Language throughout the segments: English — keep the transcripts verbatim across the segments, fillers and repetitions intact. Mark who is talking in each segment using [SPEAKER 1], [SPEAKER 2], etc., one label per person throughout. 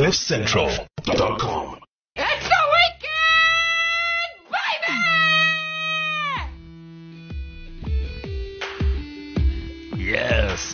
[SPEAKER 1] cliff central dot com.
[SPEAKER 2] It's the weekend, baby!
[SPEAKER 3] Yes.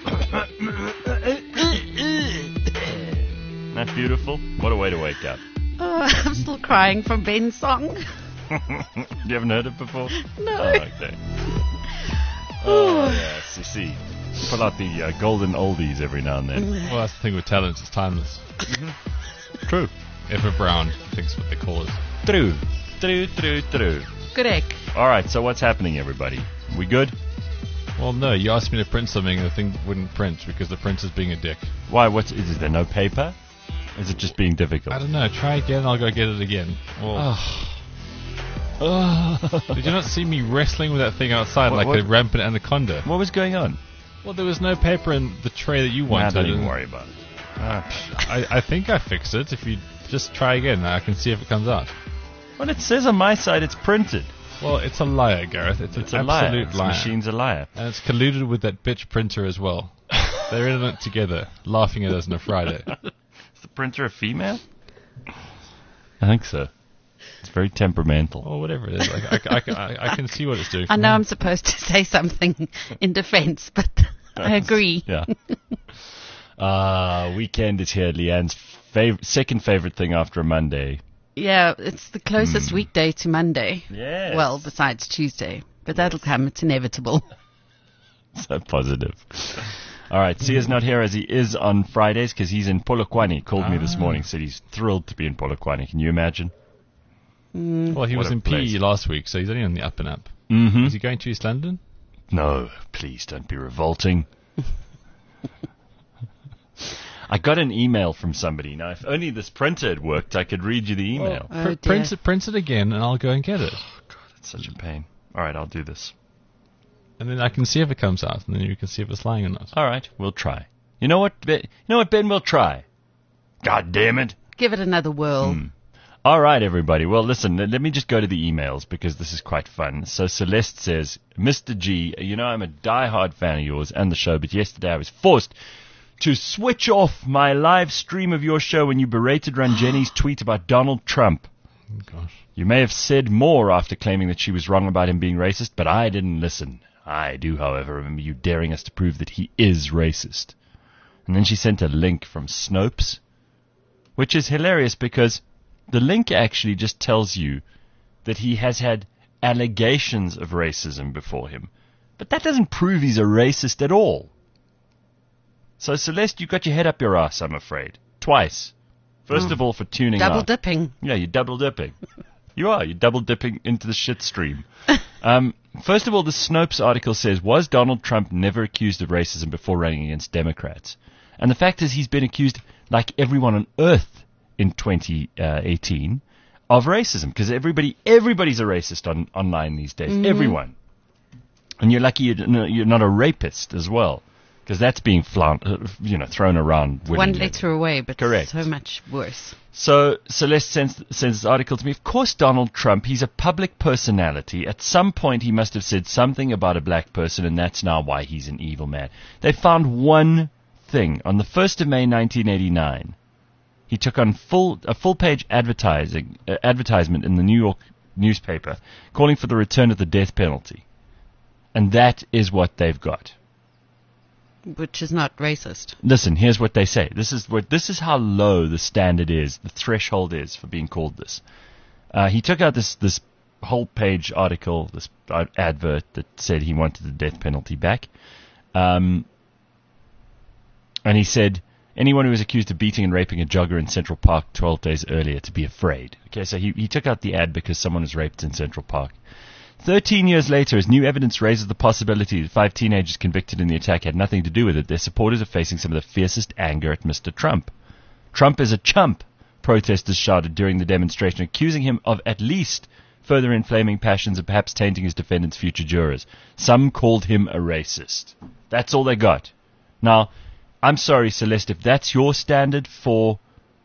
[SPEAKER 3] Isn't that beautiful? What a way to wake up.
[SPEAKER 4] Oh, I'm still crying from Ben's song.
[SPEAKER 3] You haven't heard it before?
[SPEAKER 4] No.
[SPEAKER 3] Oh, okay. Oh, yes, you see. Pull out the uh, golden oldies every now and then.
[SPEAKER 5] Well, that's the thing with talent, it's timeless.
[SPEAKER 3] True.
[SPEAKER 5] Ever Brown, I think is what they call it.
[SPEAKER 3] True. True, true, true.
[SPEAKER 4] Correct.
[SPEAKER 3] All right, so what's happening, everybody? We good?
[SPEAKER 5] Well, no, you asked me to print something and the thing wouldn't print because the printer's being a dick.
[SPEAKER 3] Why? What's, is there no paper? Is it just being difficult?
[SPEAKER 5] I don't know. Try again, I'll go get it again. Well,
[SPEAKER 3] Oh.
[SPEAKER 5] did you not see me wrestling with that thing outside
[SPEAKER 3] What-
[SPEAKER 5] like
[SPEAKER 3] what-
[SPEAKER 5] a rampant anaconda?
[SPEAKER 3] What was going on?
[SPEAKER 5] Well, there was no paper in the tray that you
[SPEAKER 3] Nah,
[SPEAKER 5] wanted.
[SPEAKER 3] don't even
[SPEAKER 5] and
[SPEAKER 3] worry about it. Ah.
[SPEAKER 5] I, I think I fixed it. If you just try again, I can see if it comes out.
[SPEAKER 3] Well, it says on my side it's printed.
[SPEAKER 5] Well, it's a liar, Gareth. It's,
[SPEAKER 3] It's
[SPEAKER 5] an
[SPEAKER 3] a liar.
[SPEAKER 5] absolute
[SPEAKER 3] This
[SPEAKER 5] liar.
[SPEAKER 3] machine's a liar.
[SPEAKER 5] And it's colluded with that bitch printer as well. They're in it together, laughing at us on a Friday.
[SPEAKER 3] Is the printer a female? I think so. It's very temperamental.
[SPEAKER 5] Or whatever it is. I, I, I, I, I can see what it's doing.
[SPEAKER 4] I
[SPEAKER 5] for
[SPEAKER 4] know
[SPEAKER 5] me.
[SPEAKER 4] I'm supposed to say something in defense, but I agree.
[SPEAKER 3] Yeah. Uh, weekend is here. Leanne's fav- second favorite thing after a Monday.
[SPEAKER 4] Yeah, it's the closest weekday to Monday.
[SPEAKER 3] Yes.
[SPEAKER 4] Well, besides Tuesday. But that'll come. It's inevitable.
[SPEAKER 3] So positive. All right, Sia's not here as he is on Fridays because he's in Polokwane. He called me this
[SPEAKER 5] Ah.
[SPEAKER 3] morning, said he's thrilled to be in Polokwane. Can you imagine?
[SPEAKER 5] Well, he
[SPEAKER 3] What
[SPEAKER 5] was
[SPEAKER 3] a
[SPEAKER 5] in P
[SPEAKER 3] place.
[SPEAKER 5] E last week, so he's only on the up and up.
[SPEAKER 3] Mm-hmm.
[SPEAKER 5] Is he going to East London?
[SPEAKER 3] No, please don't be revolting. I got an email from somebody. Now, if only this printer had worked, I could read you the email.
[SPEAKER 4] Oh,
[SPEAKER 5] Pr-
[SPEAKER 4] dear.
[SPEAKER 5] print, it, print it again, and I'll go and get it.
[SPEAKER 3] It's such a pain. All right, I'll do this.
[SPEAKER 5] And then I can see if it comes out, and then you can see if it's lying or not.
[SPEAKER 3] All right, we'll try. You know what, Ben? You know what, Ben? We'll try. God damn it.
[SPEAKER 4] Give it another whirl.
[SPEAKER 3] Hmm. All right, everybody. Well, listen, let let me just go to the emails because this is quite fun. So Celeste says, Mister G, you know I'm a die-hard fan of yours and the show, but yesterday I was forced to switch off my live stream of your show when you berated Ranjeni's tweet about Donald Trump.
[SPEAKER 5] Oh, gosh.
[SPEAKER 3] You may have said more after claiming that she was wrong about him being racist, but I didn't listen. I do, however, remember you daring us to prove that he is racist. And then she sent a link from Snopes, which is hilarious because the link actually just tells you that he has had allegations of racism before him. But that doesn't prove he's a racist at all. So, Celeste, you got your head up your ass, I'm afraid. Twice. First of all, for tuning
[SPEAKER 4] Double
[SPEAKER 3] out.
[SPEAKER 4] dipping.
[SPEAKER 3] Yeah, you're double dipping. You are. You're double dipping into the shit stream. Um, first of all, the Snopes article says, was Donald Trump never accused of racism before running against Democrats? And the fact is he's been accused, like everyone on earth in twenty eighteen, of racism. Because everybody, everybody's a racist on, online these days.
[SPEAKER 4] Mm-hmm.
[SPEAKER 3] Everyone. And you're lucky you're, you're not a rapist as well. Because that's being flown, uh, you know, thrown around.
[SPEAKER 4] One
[SPEAKER 3] willingly.
[SPEAKER 4] letter away, but
[SPEAKER 3] Correct.
[SPEAKER 4] so much worse.
[SPEAKER 3] So Celeste sends, sends this article to me. Of course, Donald Trump, he's a public personality. At some point, he must have said something about a black person, and that's now why he's an evil man. They found one thing. On the first of May, nineteen eighty-nine, he took on full a full-page advertising uh, advertisement in the New York newspaper calling for the return of the death penalty. And that is what they've got.
[SPEAKER 4] Which is not racist.
[SPEAKER 3] Listen, here's what they say. This is what this is how low the standard is, the threshold is for being called this. Uh, he took out this this whole page article, this uh, advert that said he wanted the death penalty back, um, and he said anyone who was accused of beating and raping a jogger in Central Park twelve days earlier to be afraid. Okay, so he he took out the ad because someone was raped in Central Park. Thirteen years later, as new evidence raises the possibility that five teenagers convicted in the attack had nothing to do with it, their supporters are facing some of the fiercest anger at Mister Trump. Trump is a chump, protesters shouted during the demonstration, accusing him of at least further inflaming passions and perhaps tainting his defendants' future jurors. Some called him a racist. That's all they got. Now, I'm sorry, Celeste, if that's your standard for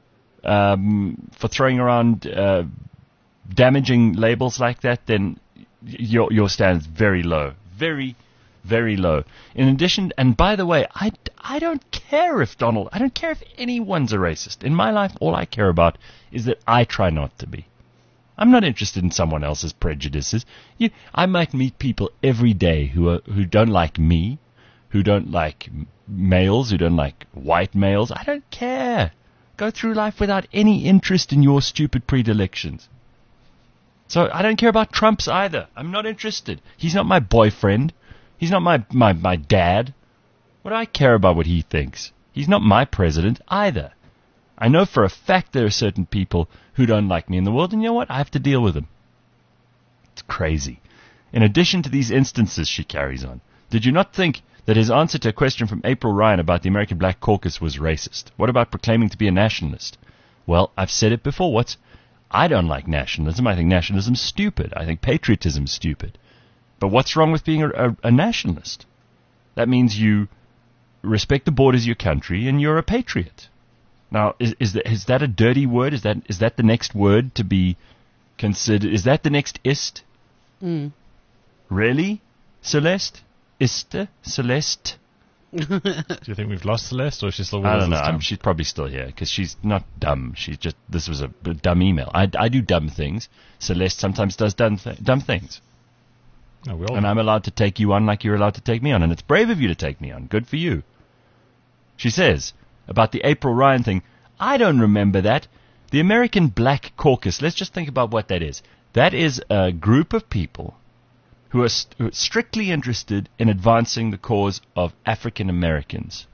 [SPEAKER 3] um, for throwing around uh, damaging labels like that, then your your standard's very low. Very, Very low. In addition, and by the way, I, I don't care if Donald, I don't care if anyone's a racist. In my life, all I care about is that I try not to be. I'm not interested in someone else's prejudices. You, I might meet people every day who are, who don't like me, who don't like males, who don't like white males. I don't care. Go through life without any interest in your stupid predilections. So I don't care about Trump's either. I'm not interested. He's not my boyfriend. He's not my, my, my dad. What do I care about what he thinks? He's not my president either. I know for a fact there are certain people who don't like me in the world, and you know what? I have to deal with them. It's crazy. In addition to these instances, she carries on, did you not think that his answer to a question from April Ryan about the American Black Caucus was racist? What about proclaiming to be a nationalist? Well, I've said it before. What's I don't like nationalism. I think nationalism's stupid. I think patriotism's stupid. But what's wrong with being a, a, a nationalist? That means you respect the borders of your country and you're a patriot. Now, is, is, that, is that a dirty word? Is that is that the next word to be considered? Is that the next ist?
[SPEAKER 4] Mm.
[SPEAKER 3] Really? Celeste? Iste? Celeste?
[SPEAKER 5] Do you think we've lost Celeste, or is she still with
[SPEAKER 3] I
[SPEAKER 5] us
[SPEAKER 3] don't know.
[SPEAKER 5] this time?
[SPEAKER 3] I'm, she's probably still here because she's not dumb. She's just, this was a, a dumb email. I, I do dumb things. Celeste sometimes does dumb, th- dumb things.
[SPEAKER 5] Oh, we all
[SPEAKER 3] And I'm allowed to take you on like you're allowed to take me on. And it's brave of you to take me on. Good for you. She says, about the April Ryan thing, I don't remember that. The American Black Caucus, let's just think about what that is. That is a group of people who are, st- who are strictly interested in advancing the cause of African Americans.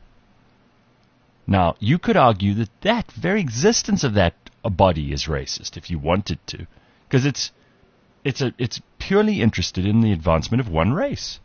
[SPEAKER 3] Now, you could argue that that very existence of that uh, body is racist if you wanted to, because it's it's a it's purely interested in the advancement of one race.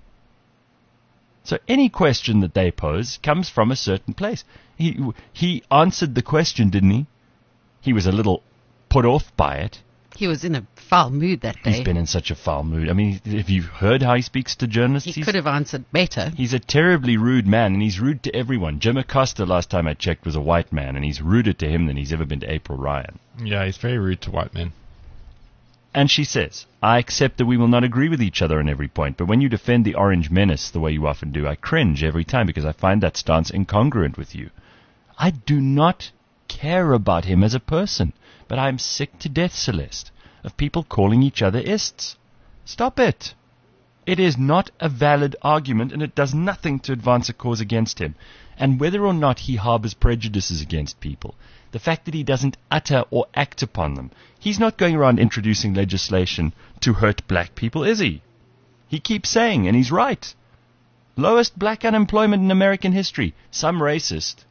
[SPEAKER 3] So any question that they pose comes from a certain place. He he answered the question, didn't he? He was a little put off by it.
[SPEAKER 4] He was in a foul mood that day.
[SPEAKER 3] He's been in such a foul mood. I mean, have you heard how he speaks to journalists?
[SPEAKER 4] He
[SPEAKER 3] He's-
[SPEAKER 4] could have answered better.
[SPEAKER 3] He's a terribly rude man, and he's rude to everyone. Jim Acosta, last time I checked, was a white man, and he's ruder to him than he's ever been to April Ryan.
[SPEAKER 5] Yeah, he's very rude to white men.
[SPEAKER 3] And she says, I accept that we will not agree with each other on every point, but when you defend the Orange Menace the way you often do, I cringe every time because I find that stance incongruent with you. I do not care about him as a person, but I am sick to death, Celeste, of people calling each other ists. Stop it. It is not a valid argument, and it does nothing to advance a cause against him. And whether or not he harbors prejudices against people, the fact that he doesn't utter or act upon them, he's not going around introducing legislation to hurt black people, is he? He keeps saying, and he's right, lowest black unemployment in American history. Some racist.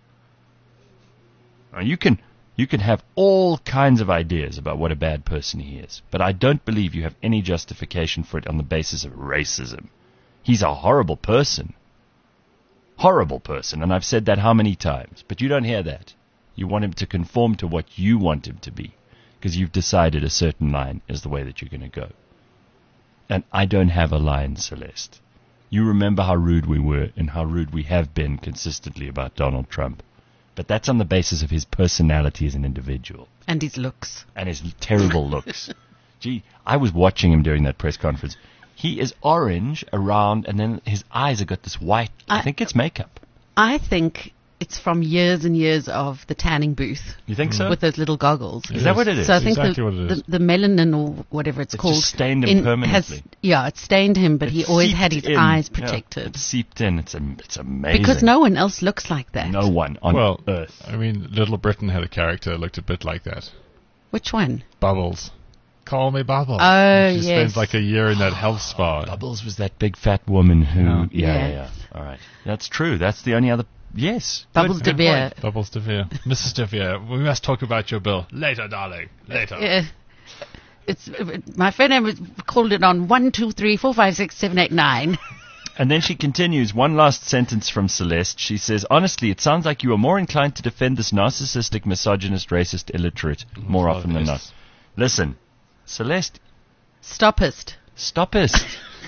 [SPEAKER 3] Now, you can you can have all kinds of ideas about what a bad person he is, but I don't believe you have any justification for it on the basis of racism. He's a horrible person. Horrible person, and I've said that how many times, but you don't hear that. You want him to conform to what you want him to be, because you've decided a certain line is the way that you're going to go. And I don't have a line, Celeste. You remember how rude we were and how rude we have been consistently about Donald Trump. But that's on the basis of his personality as an individual.
[SPEAKER 4] And his looks.
[SPEAKER 3] And his terrible looks. Gee, I was watching him during that press conference. He is orange around, and then his eyes have got this white, I, I think it's makeup.
[SPEAKER 4] I think it's from years and years of the tanning booth.
[SPEAKER 3] You think so?
[SPEAKER 4] With those little goggles.
[SPEAKER 3] Is that what it is?
[SPEAKER 4] So I think
[SPEAKER 5] Exactly
[SPEAKER 4] the,
[SPEAKER 5] what it is.
[SPEAKER 4] the, the melanin or whatever it's,
[SPEAKER 3] It's
[SPEAKER 4] called.
[SPEAKER 3] just stained him
[SPEAKER 4] in-
[SPEAKER 3] permanently.
[SPEAKER 4] Has, yeah, it stained him, but
[SPEAKER 3] It
[SPEAKER 4] he always had his
[SPEAKER 3] seeped in.
[SPEAKER 4] eyes
[SPEAKER 3] Yeah,
[SPEAKER 4] protected.
[SPEAKER 3] it seeped in. It's, a, it's amazing.
[SPEAKER 4] Because no one else looks like that.
[SPEAKER 3] No one on
[SPEAKER 5] Well,
[SPEAKER 3] earth.
[SPEAKER 5] I mean, Little Britain had a character that looked a bit like that.
[SPEAKER 4] Which one?
[SPEAKER 5] Bubbles. Call me Bubbles.
[SPEAKER 4] Oh,
[SPEAKER 5] she
[SPEAKER 4] yes.
[SPEAKER 5] spends like a year in that health spa.
[SPEAKER 3] Bubbles was that big fat woman who...
[SPEAKER 5] Yeah.
[SPEAKER 3] Yeah, yeah,
[SPEAKER 4] Yes.
[SPEAKER 3] yeah. All right. That's true. That's the only other... Yes.
[SPEAKER 4] Bubbles
[SPEAKER 3] Good-
[SPEAKER 4] de
[SPEAKER 3] good
[SPEAKER 4] Beer.
[SPEAKER 3] point.
[SPEAKER 5] Bubbles de Vere. Missus de Vere, we must talk about your bill. Later, darling. Later.
[SPEAKER 4] Yeah. It's my phone number called it on one two three four five six seven eight nine.
[SPEAKER 3] And then she continues, one last sentence from Celeste. She says, honestly, it sounds like you are more inclined to defend this narcissistic, misogynist, racist illiterate more
[SPEAKER 5] love
[SPEAKER 3] often than
[SPEAKER 5] this.
[SPEAKER 3] not. Listen, Celeste,
[SPEAKER 4] Stopist.
[SPEAKER 3] stopist.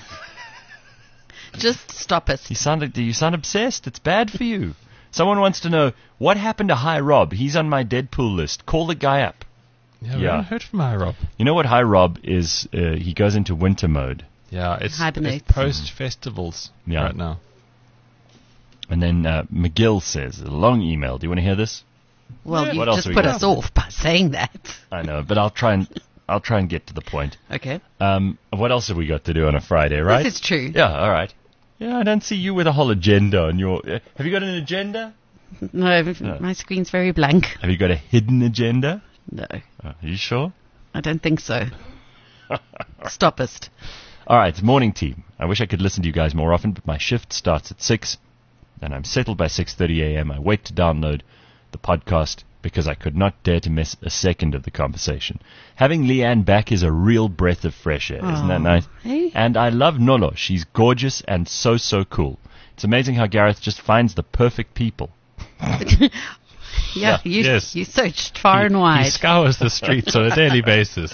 [SPEAKER 4] Just stopist.
[SPEAKER 3] You sound, you sound obsessed. It's bad for you. Someone wants to know, what happened to Hi Rob? He's on my Deadpool list. Call the guy up.
[SPEAKER 5] Yeah, we
[SPEAKER 3] Yeah.
[SPEAKER 5] haven't heard from her, Rob.
[SPEAKER 3] You know what Hi Rob is? Uh, he goes into winter mode.
[SPEAKER 5] Yeah, it's,
[SPEAKER 4] Hibernate.
[SPEAKER 5] it's post festivals
[SPEAKER 3] Yeah.
[SPEAKER 5] right now.
[SPEAKER 3] And then uh, McGill says, a long email. Do you want to hear this?
[SPEAKER 4] Well, you
[SPEAKER 3] What else
[SPEAKER 4] just
[SPEAKER 3] have we
[SPEAKER 4] put
[SPEAKER 3] got?
[SPEAKER 4] us off by saying that.
[SPEAKER 3] I know, but I'll try and I'll try and get to the point.
[SPEAKER 4] Okay.
[SPEAKER 3] Um, what else have we got to do on a Friday, right?
[SPEAKER 4] This is true.
[SPEAKER 3] Yeah, all right. Yeah, I don't see you with a whole agenda on your. Uh, have you got an agenda?
[SPEAKER 4] No, my screen's very blank.
[SPEAKER 3] Have you got a hidden agenda?
[SPEAKER 4] No,
[SPEAKER 3] Uh, are you sure?
[SPEAKER 4] I don't think so. Stoppist.
[SPEAKER 3] All right, morning team. I wish I could listen to you guys more often, but my shift starts at six, and I'm settled by six thirty a.m. I wait to download the podcast because I could not dare to miss a second of the conversation. Having Leanne back is a real breath of fresh air. Isn't that
[SPEAKER 4] Oh,
[SPEAKER 3] nice?
[SPEAKER 4] hey?
[SPEAKER 3] And I love Nolo. She's gorgeous and so, so cool. It's amazing how Gareth just finds the perfect people.
[SPEAKER 4] Yeah,
[SPEAKER 3] Yeah,
[SPEAKER 4] you,
[SPEAKER 5] yes.
[SPEAKER 4] you searched far
[SPEAKER 5] He-
[SPEAKER 4] and
[SPEAKER 5] He
[SPEAKER 4] wide.
[SPEAKER 5] scours the streets on a daily basis.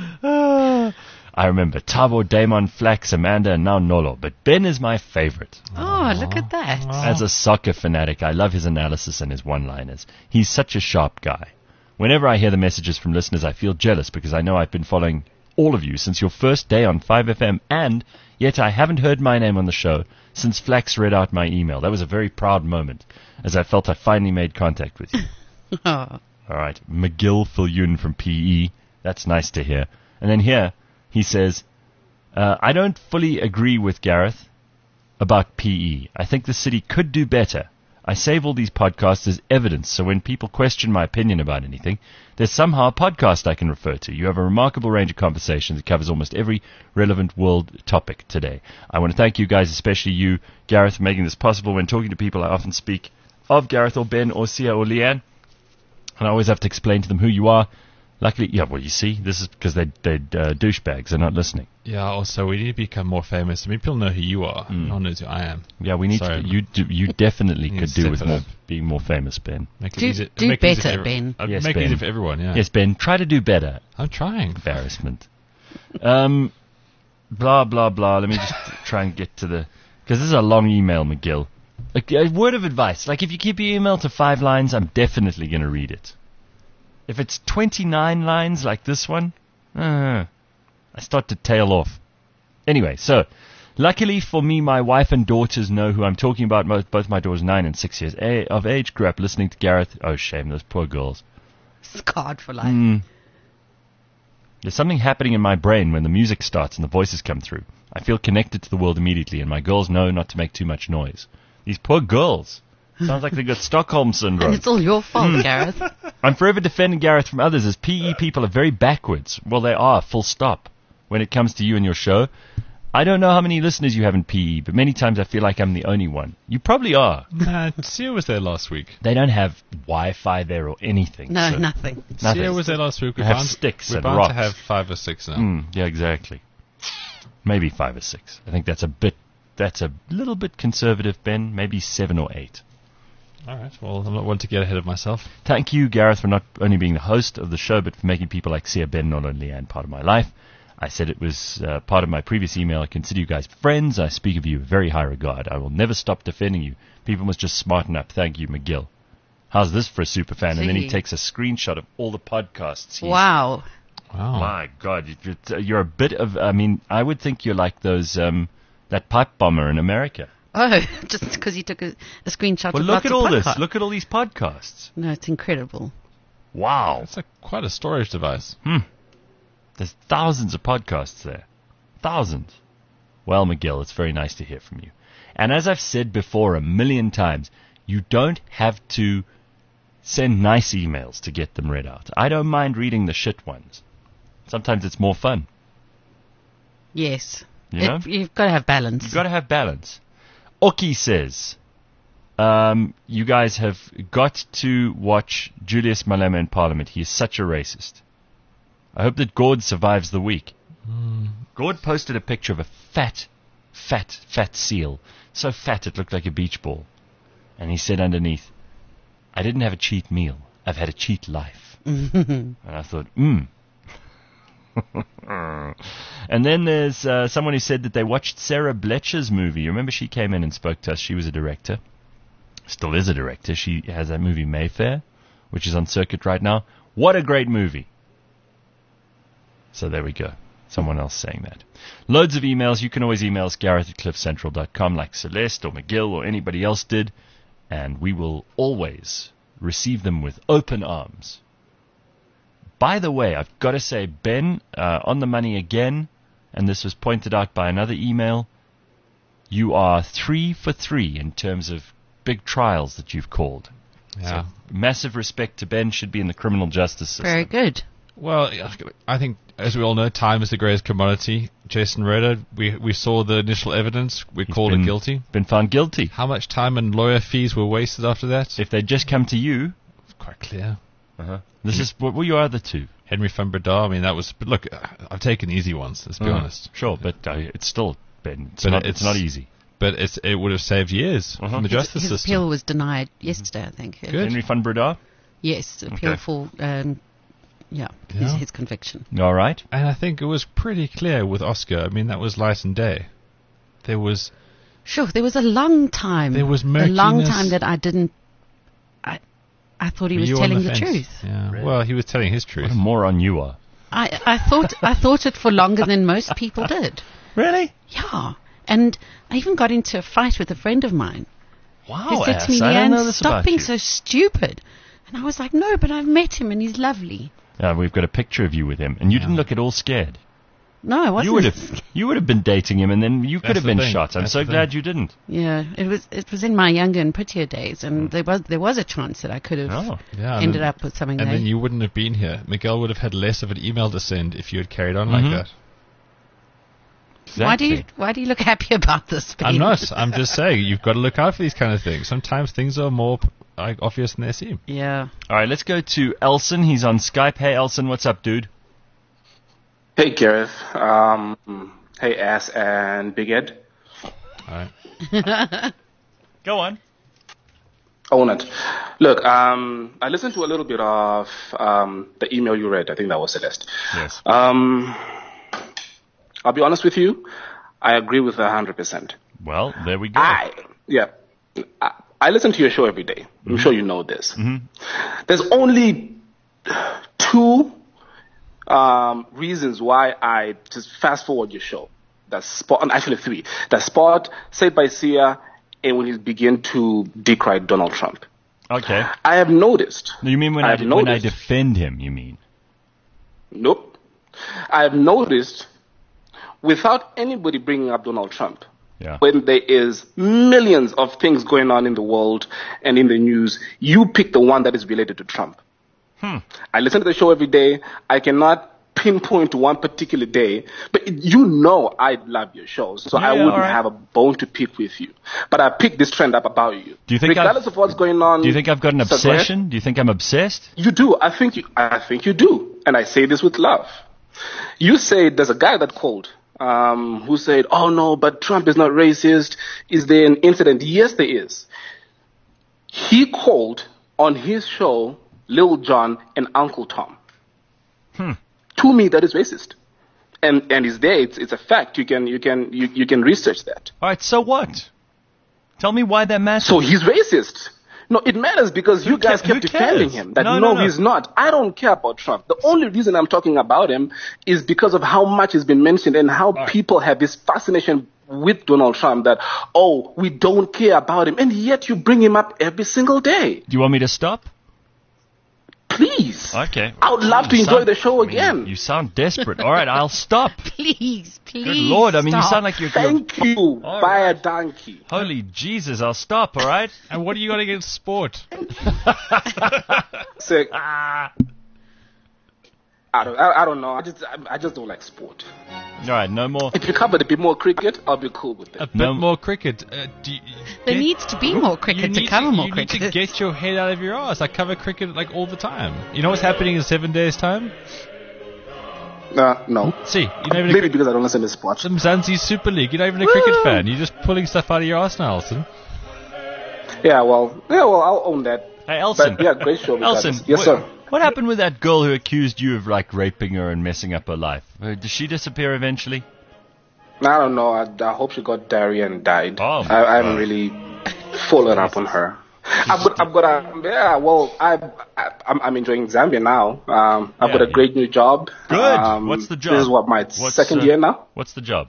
[SPEAKER 3] I remember Tavo, Damon, Flax, Amanda, and now Nolo. But Ben is my favorite.
[SPEAKER 4] Oh, look at that.
[SPEAKER 3] As a soccer fanatic, I love his analysis and his one-liners. He's such a sharp guy. Whenever I hear the messages from listeners, I feel jealous because I know I've been following all of you since your first day on five F M, and yet I haven't heard my name on the show since Flax read out my email. That was a very proud moment, as I felt I finally made contact with you.
[SPEAKER 4] Oh,
[SPEAKER 3] All right, McGill Filyun from P E. That's nice to hear. And then here, he says, uh, I don't fully agree with Gareth about P E. I think the city could do better. I save all these podcasts as evidence, so when people question my opinion about anything, there's somehow a podcast I can refer to. You have a remarkable range of conversations that covers almost every relevant world topic today. I want to thank you guys, especially you, Gareth, for making this possible. When talking to people, I often speak of Gareth or Ben or Sia or Leanne, and I always have to explain to them who you are. Luckily, yeah, well, you see, this is because they, they're uh, douchebags. They're not listening.
[SPEAKER 5] Yeah, also, we need to become more famous. I mean, people know who you are.
[SPEAKER 3] Mm.
[SPEAKER 5] No one knows who I am.
[SPEAKER 3] Yeah, we need
[SPEAKER 5] Sorry.
[SPEAKER 3] to. You do, you definitely
[SPEAKER 5] You
[SPEAKER 3] could
[SPEAKER 5] step
[SPEAKER 3] do with
[SPEAKER 5] it
[SPEAKER 3] more
[SPEAKER 5] up.
[SPEAKER 3] being more famous, Ben.
[SPEAKER 5] Make it
[SPEAKER 4] Do-
[SPEAKER 5] easy,
[SPEAKER 4] do
[SPEAKER 5] make it easy
[SPEAKER 4] better,
[SPEAKER 5] for every-
[SPEAKER 4] Ben.
[SPEAKER 5] Uh,
[SPEAKER 3] Yes,
[SPEAKER 5] make
[SPEAKER 3] Ben.
[SPEAKER 5] it easy for everyone, yeah.
[SPEAKER 3] Yes, Ben. Try to do better.
[SPEAKER 5] I'm trying.
[SPEAKER 3] Embarrassment. Um, blah blah blah. Let me just try and get to the because this is a long email, McGill. A, a word of advice: like if you keep your email to five lines, I'm definitely going to read it. If it's twenty-nine lines like this one, uh, I start to tail off. Anyway, so luckily for me, my wife and daughters know who I'm talking about. Both, both my daughters, nine and six years a- of age, grew up listening to Gareth. Oh, shame, those poor girls.
[SPEAKER 4] scarred for life.
[SPEAKER 3] Mm. There's something happening in my brain when the music starts and the voices come through. I feel connected to the world immediately, and my girls know not to make too much noise. These poor girls. Sounds like they got Stockholm
[SPEAKER 4] And
[SPEAKER 3] syndrome.
[SPEAKER 4] it's all your fault,
[SPEAKER 3] Mm.
[SPEAKER 4] Gareth.
[SPEAKER 3] I'm forever defending Gareth from others as P E people are very backwards. Well, they are, full stop, when it comes to you and your show. I don't know how many listeners you have in P E, but many times I feel like I'm the only one. You probably are.
[SPEAKER 5] Nah, Sia was there last week.
[SPEAKER 3] They don't have Wi-Fi there or anything.
[SPEAKER 4] No,
[SPEAKER 3] so-
[SPEAKER 4] nothing.
[SPEAKER 3] Nothing.
[SPEAKER 5] Sia was there last week.
[SPEAKER 3] They
[SPEAKER 5] We're
[SPEAKER 3] have
[SPEAKER 5] bound,
[SPEAKER 3] sticks
[SPEAKER 5] we're
[SPEAKER 3] and
[SPEAKER 5] bound
[SPEAKER 3] rocks.
[SPEAKER 5] to have five or six now.
[SPEAKER 3] Mm, yeah, exactly. Maybe five or six. I think that's a bit. That's a little bit conservative, Ben. Maybe seven or eight.
[SPEAKER 5] All right. Well, I'm not one to get ahead of myself.
[SPEAKER 3] Thank you, Gareth, for not only being the host of the show, but for making people like Sia, Ben, Nolo, and Leanne part of my life. I said it was uh, part of my previous email. I consider you guys friends. I speak of you with very high regard. I will never stop defending you. People must just smarten up. Thank you, McGill. How's this for a super fan? And then he
[SPEAKER 4] Gee.
[SPEAKER 3] takes a screenshot of all the podcasts. he's-
[SPEAKER 4] Wow.
[SPEAKER 5] Wow.
[SPEAKER 3] My God, you- you're, you're a bit of. I mean, I would think you're like those um, that pipe bomber in America.
[SPEAKER 4] Oh, just because he took a, a screenshot
[SPEAKER 3] Well,
[SPEAKER 4] of
[SPEAKER 3] look
[SPEAKER 4] lots
[SPEAKER 3] at
[SPEAKER 4] of
[SPEAKER 3] all this.
[SPEAKER 4] podcasts.
[SPEAKER 3] Look at all these podcasts.
[SPEAKER 4] No, it's incredible.
[SPEAKER 3] Wow.
[SPEAKER 5] That's a, quite a storage device.
[SPEAKER 3] There's thousands of podcasts there. Thousands. Well, McGill, it's very nice to hear from you. And as I've said before a million times, you don't have to send nice emails to get them read out. I don't mind reading the shit ones. Sometimes it's more fun.
[SPEAKER 4] Yes.
[SPEAKER 3] You know?
[SPEAKER 4] It, you've got to have balance.
[SPEAKER 3] You've got to have balance. Oki says, um, you guys have got to watch Julius Malema in Parliament. He is such a racist. I hope that Gord survives the week.
[SPEAKER 5] Mm.
[SPEAKER 3] Gord posted a picture of a fat, fat, fat seal. So fat it looked like a beach ball. And he said underneath, I didn't have a cheat meal. I've had a cheat life. And I thought, hmm. And then there's uh, someone who said that they watched Sarah Bletcher's movie. You remember she came in and spoke to us. She was a director. Still is a director. She has that movie Mayfair, which is on circuit right now. What a great movie. So there we go. Someone else saying that. Loads of emails. You can always email us, Gareth at cliff central dot com, like Celeste or McGill or anybody else did, and we will always receive them with open arms. By the way, I've got to say, Ben, uh, on the money again, and this was pointed out by another email, you are three for three in terms of big trials that you've called.
[SPEAKER 5] Yeah.
[SPEAKER 3] So massive respect to Ben, should be in the criminal justice system.
[SPEAKER 4] Very good.
[SPEAKER 5] Well, I think, as we all know, time is the greatest commodity. Jason Reda, we we saw the initial evidence. We
[SPEAKER 3] He's
[SPEAKER 5] called
[SPEAKER 3] been,
[SPEAKER 5] it guilty.
[SPEAKER 3] Been found guilty.
[SPEAKER 5] How much time and lawyer fees were wasted after that?
[SPEAKER 3] If they'd just come to you,
[SPEAKER 5] It's quite clear.
[SPEAKER 3] uh-huh. this is what were your other two?
[SPEAKER 5] Henry van Breda, I mean, that was... But look, I've taken easy ones, let's be
[SPEAKER 3] Uh,
[SPEAKER 5] honest.
[SPEAKER 3] Sure, but uh, it's still, Ben, it's,
[SPEAKER 5] But
[SPEAKER 3] not,
[SPEAKER 5] it's-
[SPEAKER 3] it's not easy.
[SPEAKER 5] But it's, it would have saved years
[SPEAKER 3] Uh-huh.
[SPEAKER 5] from the
[SPEAKER 4] His,
[SPEAKER 5] justice
[SPEAKER 4] his
[SPEAKER 5] system.
[SPEAKER 4] appeal was denied yesterday, I think.
[SPEAKER 5] Good.
[SPEAKER 3] Henry van Breda?
[SPEAKER 4] Yes, appeal
[SPEAKER 3] Okay.
[SPEAKER 4] for, um, yeah, His,
[SPEAKER 5] Yeah.
[SPEAKER 4] his conviction.
[SPEAKER 3] All right.
[SPEAKER 5] And I think it was pretty clear with Oscar. I mean, that was light and day. There was...
[SPEAKER 4] Sure, there was a long time.
[SPEAKER 5] There was
[SPEAKER 4] a long
[SPEAKER 5] murkiness.
[SPEAKER 4] time that I didn't. I, I thought he
[SPEAKER 5] Were
[SPEAKER 4] was
[SPEAKER 5] you on
[SPEAKER 4] telling the,
[SPEAKER 5] fence?
[SPEAKER 4] truth.
[SPEAKER 5] Yeah.
[SPEAKER 3] Really?
[SPEAKER 5] Well, he was telling his
[SPEAKER 3] What
[SPEAKER 5] truth.
[SPEAKER 3] a moron you are.
[SPEAKER 4] I, I thought I thought it for longer than most people did.
[SPEAKER 3] Really?
[SPEAKER 4] Yeah, and I even got into a fight with a friend of mine
[SPEAKER 3] Wow,
[SPEAKER 4] who said
[SPEAKER 3] ass.
[SPEAKER 4] to me,
[SPEAKER 3] I didn't know
[SPEAKER 4] "Leanne,
[SPEAKER 3] this
[SPEAKER 4] stop
[SPEAKER 3] about
[SPEAKER 4] being
[SPEAKER 3] you.
[SPEAKER 4] so stupid." And I was like, "No, but I've met him and he's lovely."
[SPEAKER 3] Uh, we've got a picture of you with him, and you
[SPEAKER 5] Yeah.
[SPEAKER 3] didn't look at all scared.
[SPEAKER 4] No, I wasn't.
[SPEAKER 3] You would have, you would have been dating him, and then you could
[SPEAKER 5] That's
[SPEAKER 3] have
[SPEAKER 5] the
[SPEAKER 3] been
[SPEAKER 5] thing.
[SPEAKER 3] shot. I'm
[SPEAKER 5] That's
[SPEAKER 3] so
[SPEAKER 5] the
[SPEAKER 3] glad
[SPEAKER 5] thing.
[SPEAKER 3] you didn't.
[SPEAKER 4] Yeah, it was it was in my younger and prettier days, and there was there was a chance that I could have
[SPEAKER 3] Oh,
[SPEAKER 5] Yeah, and
[SPEAKER 4] ended
[SPEAKER 5] then-
[SPEAKER 4] up with something.
[SPEAKER 5] And
[SPEAKER 4] there.
[SPEAKER 5] then you wouldn't have been here. Miguel would have had less of an email to send if you had carried on
[SPEAKER 3] Mhm.
[SPEAKER 5] like that.
[SPEAKER 3] exactly.
[SPEAKER 4] Why do you why do you look happy about this? Ben?
[SPEAKER 5] I'm not. I'm just saying, you've got to look out for these kind of things. Sometimes things are more like, obvious than they seem.
[SPEAKER 4] Yeah.
[SPEAKER 3] All right, let's go to Elson. He's on Skype. Hey, Elson, what's up, dude?
[SPEAKER 6] Hey, Gareth. Um, hey, Ass and Big Ed.
[SPEAKER 5] All right.
[SPEAKER 3] Go on.
[SPEAKER 6] Own it. Look, um, I listened to a little bit of um, the email you read. I think that was Celeste.
[SPEAKER 3] Yes.
[SPEAKER 6] Um, I'll be honest with you. I agree with her one hundred percent.
[SPEAKER 3] Well, there we go.
[SPEAKER 6] I, yeah. I, I listen to your show every day. I'm sure you know this. There's only two um, reasons why I just fast forward your show. That's Spot, actually three. That's Spot, Saved by Sia, and when you begin to decry Donald Trump.
[SPEAKER 3] Okay.
[SPEAKER 6] I have noticed.
[SPEAKER 3] You mean when I,
[SPEAKER 6] I've
[SPEAKER 3] de- when I
[SPEAKER 6] noticed-
[SPEAKER 3] defend him, you mean?
[SPEAKER 6] Nope. I have noticed, without anybody bringing up Donald Trump,
[SPEAKER 3] Yeah.
[SPEAKER 6] when there is millions of things going on in the world and in the news, you pick the one that is related to Trump.
[SPEAKER 3] Hmm.
[SPEAKER 6] I listen to the show every day. I cannot pinpoint to one particular day, but it- you know I love your shows, so
[SPEAKER 3] Yeah,
[SPEAKER 6] I
[SPEAKER 3] yeah,
[SPEAKER 6] wouldn't
[SPEAKER 3] all right.
[SPEAKER 6] have a bone to pick with you. But I picked this trend up about you.
[SPEAKER 3] Do you think
[SPEAKER 6] regardless
[SPEAKER 3] I've-
[SPEAKER 6] of what's going on?
[SPEAKER 3] Do you think I've got an
[SPEAKER 6] So go ahead.
[SPEAKER 3] obsession? Do you think I'm obsessed?
[SPEAKER 6] You do. I think you. I think you do, and I say this with love. You say there's a guy that called um, who said, "Oh no, but Trump is not racist. Is there an incident?" Yes, there is. He called on his show Lil Jon and Uncle Tom.
[SPEAKER 3] Hmm.
[SPEAKER 6] To me, that is racist, and and it's there. It's it's a fact. You can you can you, you can research that.
[SPEAKER 3] All right, so what? Tell me why that matters.
[SPEAKER 6] So he's racist. No, it matters because you guys
[SPEAKER 3] ca- who
[SPEAKER 6] kept defending
[SPEAKER 3] cares?
[SPEAKER 6] him. That
[SPEAKER 3] No,
[SPEAKER 6] no,
[SPEAKER 3] no, no.
[SPEAKER 6] he's not. I don't care about Trump. The only reason I'm talking about him is because of how much has been mentioned and how
[SPEAKER 3] right.
[SPEAKER 6] people have this fascination with Donald Trump that, oh, we don't care about him. And yet you bring him up every single day.
[SPEAKER 3] Do you want me to stop?
[SPEAKER 6] Please.
[SPEAKER 3] Okay.
[SPEAKER 6] I would love to
[SPEAKER 3] You
[SPEAKER 6] enjoy
[SPEAKER 3] sound-
[SPEAKER 6] the show
[SPEAKER 3] I mean,
[SPEAKER 6] again.
[SPEAKER 3] You sound desperate. All right, I'll stop.
[SPEAKER 4] Please, please.
[SPEAKER 3] Good Lord, I mean, you
[SPEAKER 4] stop.
[SPEAKER 3] sound like you're... you're
[SPEAKER 6] Thank you,
[SPEAKER 3] All
[SPEAKER 6] by a
[SPEAKER 3] right.
[SPEAKER 6] donkey.
[SPEAKER 3] Holy Jesus, I'll stop, all right?
[SPEAKER 5] And what do you got against sport?
[SPEAKER 6] Sick. I don't, I, I don't know. I just, I, I just don't like sport.
[SPEAKER 3] All right, no more.
[SPEAKER 6] If you covered a bit more cricket, I'll be cool with it.
[SPEAKER 5] A bit
[SPEAKER 3] No.
[SPEAKER 5] more cricket. Uh, do you,
[SPEAKER 4] There
[SPEAKER 5] get-
[SPEAKER 4] needs to be more
[SPEAKER 5] you
[SPEAKER 4] cricket to
[SPEAKER 5] need
[SPEAKER 4] cover more
[SPEAKER 5] you
[SPEAKER 4] cricket.
[SPEAKER 5] need to get your head out of your ass. I cover cricket like all the time. You know what's happening in seven days' time?
[SPEAKER 6] Uh, no.
[SPEAKER 5] See, you're not even a
[SPEAKER 6] Maybe
[SPEAKER 5] cricket.
[SPEAKER 6] because I don't listen to sports.
[SPEAKER 5] Mzansi Super League. You're not even a cricket fan. You're just pulling stuff out of your ass now, Alston.
[SPEAKER 6] Yeah, well, yeah, well, I'll own that.
[SPEAKER 3] Hey, Elson.
[SPEAKER 6] But yeah, great show. regardless.
[SPEAKER 3] Elson,
[SPEAKER 6] Yes,
[SPEAKER 3] what,
[SPEAKER 6] sir.
[SPEAKER 3] What happened with that girl who accused you of, like, raping her and messing up her life? Uh, Did she disappear eventually?
[SPEAKER 6] I don't know. I, I hope she got diarrhea and died.
[SPEAKER 3] Oh.
[SPEAKER 6] I, I haven't really followed up on her. I've got, I've got a, yeah, well, I, I, I'm, I'm enjoying Zambia now. Um, I've
[SPEAKER 3] Yeah,
[SPEAKER 6] got a
[SPEAKER 3] yeah.
[SPEAKER 6] great new job.
[SPEAKER 3] Good.
[SPEAKER 6] Um,
[SPEAKER 3] What's the job?
[SPEAKER 6] This is what, my
[SPEAKER 3] What's,
[SPEAKER 6] second
[SPEAKER 3] uh,
[SPEAKER 6] year now?
[SPEAKER 3] What's the job?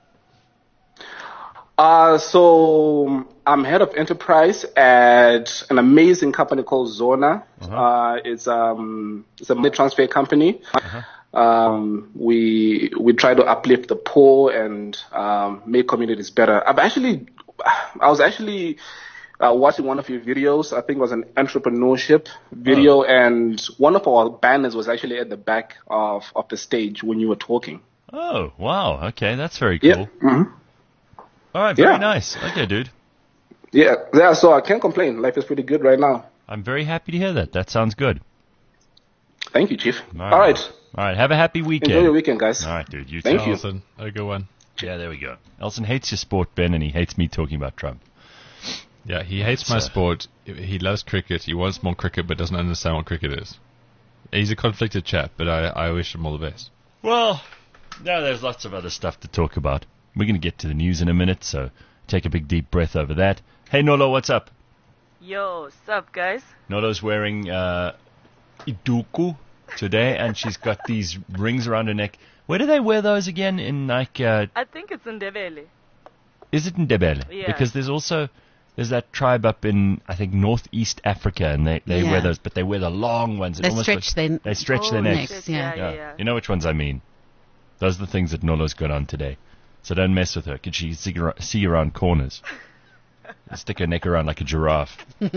[SPEAKER 6] Uh, so I'm head of enterprise at an amazing company called Zona.
[SPEAKER 3] Uh-huh.
[SPEAKER 6] Uh, it's, um, it's a money transfer company. Um, we, we try to uplift the poor and, um, make communities better. I've actually, I was actually, uh, watching one of your videos. I think it was an entrepreneurship video,
[SPEAKER 3] Oh.
[SPEAKER 6] and one of our banners was actually at the back of, of the stage when you were talking.
[SPEAKER 3] Oh, wow. Okay, that's very cool.
[SPEAKER 6] Yeah. hmm
[SPEAKER 3] All right, very
[SPEAKER 6] Yeah.
[SPEAKER 3] nice. Okay, dude.
[SPEAKER 6] Yeah. Yeah. So I can't complain. Life is pretty good right now.
[SPEAKER 3] I'm very happy to hear that. That sounds good.
[SPEAKER 6] Thank you, Chief.
[SPEAKER 3] All
[SPEAKER 6] All right.
[SPEAKER 3] All right, have a happy weekend.
[SPEAKER 6] Enjoy your weekend, guys.
[SPEAKER 3] All right, dude. You
[SPEAKER 6] Thank
[SPEAKER 3] too.
[SPEAKER 6] you.
[SPEAKER 5] Elson, a good one.
[SPEAKER 3] Yeah, there we go. Elson hates your sport, Ben, and he hates me talking about Trump.
[SPEAKER 5] Yeah, he hates my
[SPEAKER 3] So-
[SPEAKER 5] sport. He loves cricket. He wants more cricket, but doesn't understand what cricket is. He's a conflicted chap, but I, I wish him all the best.
[SPEAKER 3] Well, no, there's lots of other stuff to talk about. We're going to get to the news in a minute, so take a big deep breath over that. Hey, Nolo, what's up?
[SPEAKER 7] Yo, sup guys?
[SPEAKER 3] Nolo's wearing uh, iduku today, and she's got these rings around her neck. Where do they wear those again? In like, uh,
[SPEAKER 7] I think it's in Ndebele.
[SPEAKER 3] is it in Ndebele?
[SPEAKER 7] Yeah.
[SPEAKER 3] Because there's also there's that tribe up in I think northeast Africa, and they, they
[SPEAKER 4] Yeah.
[SPEAKER 3] wear those, but they wear the long ones. It
[SPEAKER 4] They
[SPEAKER 3] almost
[SPEAKER 4] stretch
[SPEAKER 3] looks-
[SPEAKER 4] their-
[SPEAKER 3] they stretch
[SPEAKER 7] Oh,
[SPEAKER 3] their necks.
[SPEAKER 4] necks,
[SPEAKER 7] shit,
[SPEAKER 4] yeah.
[SPEAKER 7] yeah, yeah, yeah.
[SPEAKER 3] You know which ones I mean. Those are the things that Nolo's got on today. So don't mess with her, because she can see, ar- see around corners. Stick her neck around like a giraffe.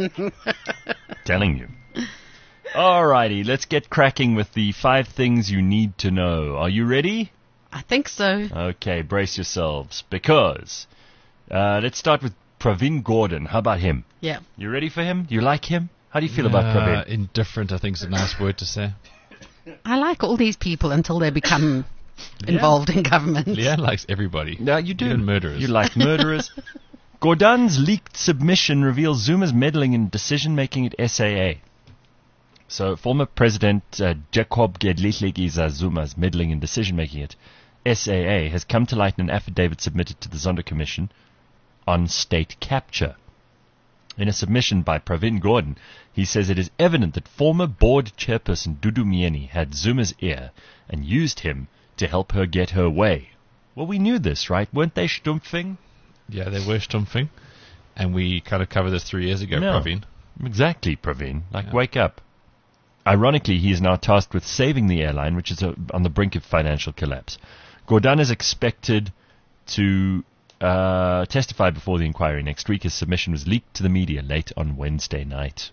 [SPEAKER 3] Telling you. Alrighty, let's get cracking with the five things you need to know. Are you ready?
[SPEAKER 4] I think so.
[SPEAKER 3] Okay, brace yourselves, because uh, let's start with Pravin Gordhan. How about him?
[SPEAKER 4] Yeah.
[SPEAKER 3] You ready for him? You like him? How do you feel about
[SPEAKER 5] Uh,
[SPEAKER 3] Pravin?
[SPEAKER 5] indifferent, I think, is a nice word to say.
[SPEAKER 4] I like all these people until they become involved in government.
[SPEAKER 5] Leanne likes everybody.
[SPEAKER 3] No, you do.
[SPEAKER 5] Even murderers.
[SPEAKER 3] You like murderers. Gordhan's leaked submission reveals Zuma's meddling in decision-making at S A A. So, former President uh, Jacob Gedleyihlekisa Zuma's meddling in decision-making at S A A has come to light in an affidavit submitted to the Zondo Commission on state capture. In a submission by Pravin Gordhan, he says it is evident that former board chairperson Dudu Myeni had Zuma's ear and used him to help her get her way. Well, we knew this, right? Weren't they stumpfing?
[SPEAKER 5] Yeah, they were stumping. And we kind of covered this three years ago,
[SPEAKER 3] No.
[SPEAKER 5] Praveen.
[SPEAKER 3] Exactly, Praveen. Like,
[SPEAKER 5] Yeah.
[SPEAKER 3] wake up. Ironically, he is now tasked with saving the airline, which is uh, on the brink of financial collapse. Gordhan is expected to uh, testify before the inquiry next week. His submission was leaked to the media late on Wednesday night.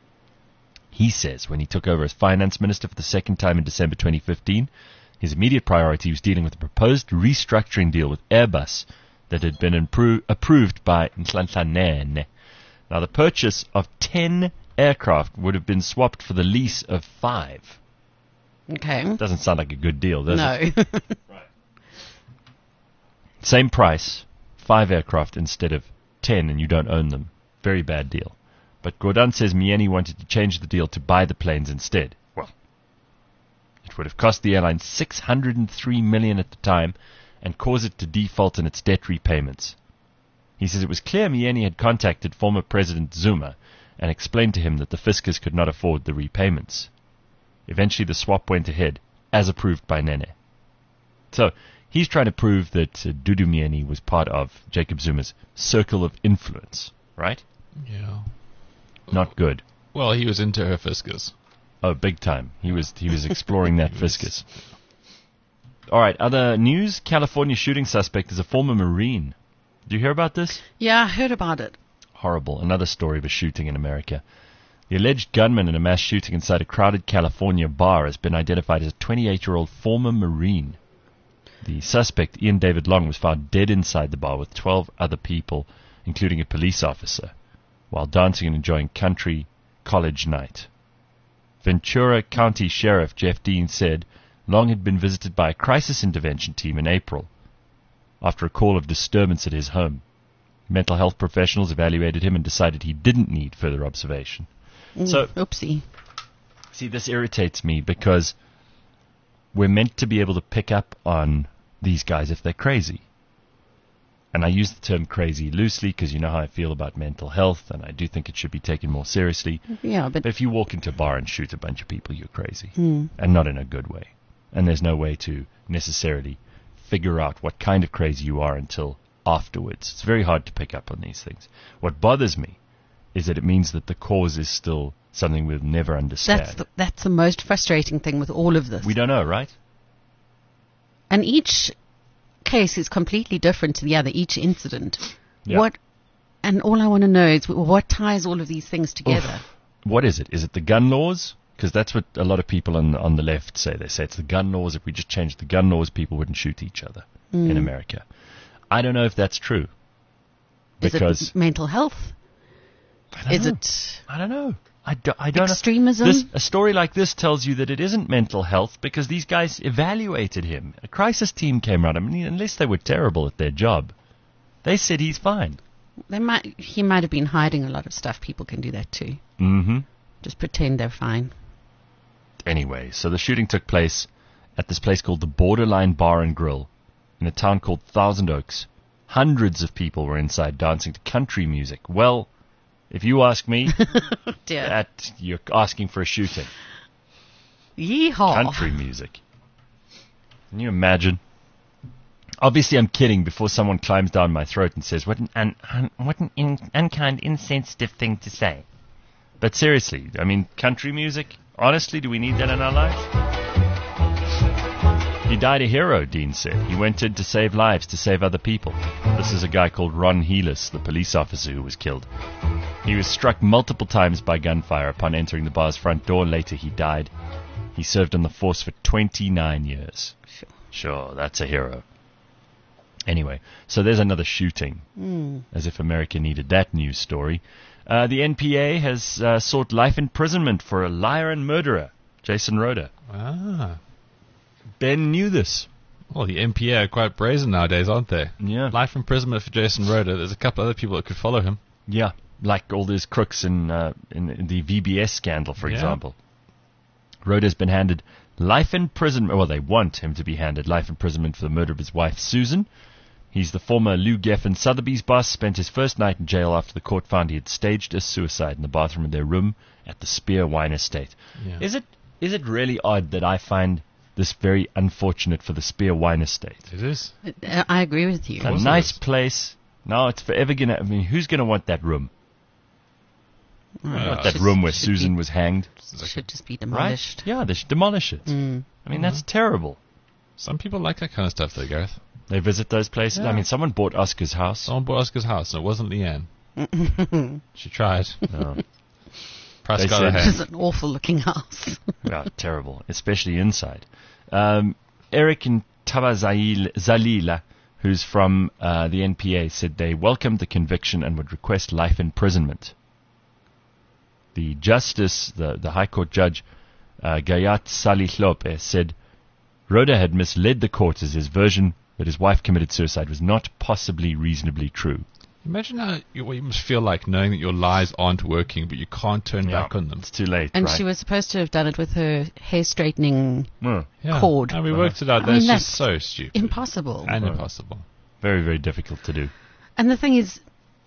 [SPEAKER 3] He says when he took over as finance minister for the second time in December twenty fifteen, his immediate priority was dealing with a proposed restructuring deal with Airbus that had been impro- approved by Nhlanhla. Now, the purchase of ten aircraft would have been swapped for the lease of five.
[SPEAKER 4] Okay.
[SPEAKER 3] Doesn't sound like a good deal, does it?
[SPEAKER 4] No.
[SPEAKER 3] Same price, five aircraft instead of ten, and you don't own them. Very bad deal. But Gordhan says Myeni wanted to change the deal to buy the planes instead. Well, it would have cost the airline six hundred three million dollars at the time and cause it to default in its debt repayments. He says it was clear Myeni had contacted former President Zuma and explained to him that the fiscus could not afford the repayments. Eventually the swap went ahead, as approved by Nene. So, he's trying to prove that uh, Dudu Myeni was part of Jacob Zuma's circle of influence, right?
[SPEAKER 5] Yeah.
[SPEAKER 3] Not good.
[SPEAKER 5] Well, he was into her fiscus.
[SPEAKER 3] Oh, big time. He was he was exploring that fiscus. All right, other news. California shooting suspect is a former Marine. Did you hear about this?
[SPEAKER 4] Yeah, I heard about it.
[SPEAKER 3] Horrible. Another story of a shooting in America. The alleged gunman in a mass shooting inside a crowded California bar has been identified as a twenty-eight-year-old former Marine. The suspect, Ian David Long, was found dead inside the bar with twelve other people, including a police officer, while dancing and enjoying country college night. Ventura County Sheriff Jeff Dean said Long had been visited by a crisis intervention team in April after a call of disturbance at his home. Mental health professionals evaluated him and decided he didn't need further observation.
[SPEAKER 4] Mm,
[SPEAKER 3] So-
[SPEAKER 4] oopsie.
[SPEAKER 3] See, this irritates me because we're meant to be able to pick up on these guys if they're crazy. and I use the term crazy loosely because you know how I feel about mental health, and I do think it should be taken more seriously.
[SPEAKER 4] Yeah, but
[SPEAKER 3] But if you walk into a bar and shoot a bunch of people, you're crazy,
[SPEAKER 4] Hmm.
[SPEAKER 3] and not in a good way. And there's no way to necessarily figure out what kind of crazy you are until afterwards. It's very hard to pick up on these things. What bothers me is that it means that the cause is still something we'll never understand.
[SPEAKER 4] that's the, that's the most frustrating thing with all of this.
[SPEAKER 3] We don't know, right?
[SPEAKER 4] And each case is completely different to the other, each incident.
[SPEAKER 3] Yeah.
[SPEAKER 4] What, and all I want to know is what ties all of these things together.
[SPEAKER 3] Oof. What is it? Is it the gun laws? Because that's what a lot of people on on the left say. They say it's the gun laws. If we just changed the gun laws, people wouldn't shoot each other
[SPEAKER 4] Hmm.
[SPEAKER 3] in America. I don't know if that's true.
[SPEAKER 4] Is
[SPEAKER 3] Because
[SPEAKER 4] it mental health?
[SPEAKER 3] I don't
[SPEAKER 4] Is
[SPEAKER 3] know.
[SPEAKER 4] it
[SPEAKER 3] I don't know. I, do, I don't
[SPEAKER 4] extremism?
[SPEAKER 3] know. This, a story like this tells you that it isn't mental health because these guys evaluated him. A crisis team came around. I mean, unless they were terrible at their job, they said he's fine.
[SPEAKER 4] They might. He might have been hiding a lot of stuff. People can do that too.
[SPEAKER 3] Mm-hmm.
[SPEAKER 4] Just pretend they're fine.
[SPEAKER 3] Anyway, so the shooting took place at this place called the Borderline Bar and Grill in a town called Thousand Oaks. Hundreds of people were inside dancing to country music. Well, if you ask me,
[SPEAKER 4] Dear.
[SPEAKER 3] that you're asking for a shooting.
[SPEAKER 4] Yeehaw.
[SPEAKER 3] Country music. Can you imagine? Obviously, I'm kidding before someone climbs down my throat and says, what an, un, un, what an in, unkind, insensitive thing to say. But seriously, I mean, country music, honestly, do we need that in our lives? He died a hero, Dean said. He went in to save lives, to save other people. This is a guy called Ron Heelis, the police officer who was killed. He was struck multiple times by gunfire upon entering the bar's front door. Later, he died. He served on the force for twenty-nine years.
[SPEAKER 4] Sure.
[SPEAKER 3] Sure, that's a hero. Anyway, so there's another shooting.
[SPEAKER 4] Mm.
[SPEAKER 3] As if America needed that news story. Uh, the N P A has uh, sought life imprisonment for a liar and murderer, Jason Rhoda.
[SPEAKER 5] Ah.
[SPEAKER 3] Ben knew this.
[SPEAKER 5] Well, the N P A are quite brazen nowadays, aren't they?
[SPEAKER 3] Yeah.
[SPEAKER 5] Life imprisonment for Jason Rhoda. There's a couple other people that could follow him.
[SPEAKER 3] Yeah, like all those crooks in, uh, in, in the V B S scandal, for
[SPEAKER 5] Yeah.
[SPEAKER 3] example. Rhoda's been handed life imprisonment. Well, they want him to be handed life imprisonment for the murder of his wife, Susan. He's the former Lou Geffen Sotheby's boss, spent his first night in jail after the court found he had staged a suicide in the bathroom of their room at the Spear Wine Estate.
[SPEAKER 5] Yeah.
[SPEAKER 3] Is it is it really odd that I find this very unfortunate for the Spear Wine Estate?
[SPEAKER 5] It is.
[SPEAKER 4] Uh, I agree with you.
[SPEAKER 3] It's a
[SPEAKER 5] course it
[SPEAKER 3] nice
[SPEAKER 5] is.
[SPEAKER 3] place. No, it's forever going to... I mean, who's going to want that room?
[SPEAKER 5] Uh,
[SPEAKER 3] Not that
[SPEAKER 4] should-
[SPEAKER 3] room where
[SPEAKER 4] should
[SPEAKER 3] Susan
[SPEAKER 4] be-
[SPEAKER 3] was hanged.
[SPEAKER 4] Should just be
[SPEAKER 3] Right?
[SPEAKER 4] demolished.
[SPEAKER 3] Yeah, they should demolish it.
[SPEAKER 4] Mm.
[SPEAKER 3] I mean, that's terrible.
[SPEAKER 5] Some people like that kind of stuff, though, Gareth.
[SPEAKER 3] They visit those places.
[SPEAKER 5] Yeah.
[SPEAKER 3] I mean, someone bought Oscar's house.
[SPEAKER 5] Someone bought Oscar's house, and it wasn't Leanne. She tried.
[SPEAKER 3] No.
[SPEAKER 5] Price
[SPEAKER 3] They
[SPEAKER 5] got her
[SPEAKER 3] said-
[SPEAKER 4] It's
[SPEAKER 5] hand.
[SPEAKER 4] an awful looking house.
[SPEAKER 3] Yeah, terrible, especially inside. Um, Eric and Taba Zail- Zalila, who's from uh, the N P A, said they welcomed the conviction and would request life imprisonment. The justice, the, the High Court judge, uh, Gayat Salih Lopez, said Rhoda had misled the court as his version that his wife committed suicide was not possibly reasonably true.
[SPEAKER 5] Imagine how you, what you must feel like knowing that your lies aren't working, but you can't turn
[SPEAKER 3] Yeah,
[SPEAKER 5] back on them.
[SPEAKER 3] It's too late,
[SPEAKER 4] And
[SPEAKER 3] right?
[SPEAKER 4] she was supposed to have done it with her hair straightening.
[SPEAKER 3] Mm.
[SPEAKER 5] Yeah.
[SPEAKER 4] Cord.
[SPEAKER 5] And we worked it out.
[SPEAKER 4] I
[SPEAKER 5] That's
[SPEAKER 4] mean,
[SPEAKER 5] just
[SPEAKER 4] that's
[SPEAKER 5] so stupid.
[SPEAKER 4] Impossible.
[SPEAKER 5] and
[SPEAKER 3] Right.
[SPEAKER 5] impossible.
[SPEAKER 3] Very, very difficult to do.
[SPEAKER 4] And the thing is,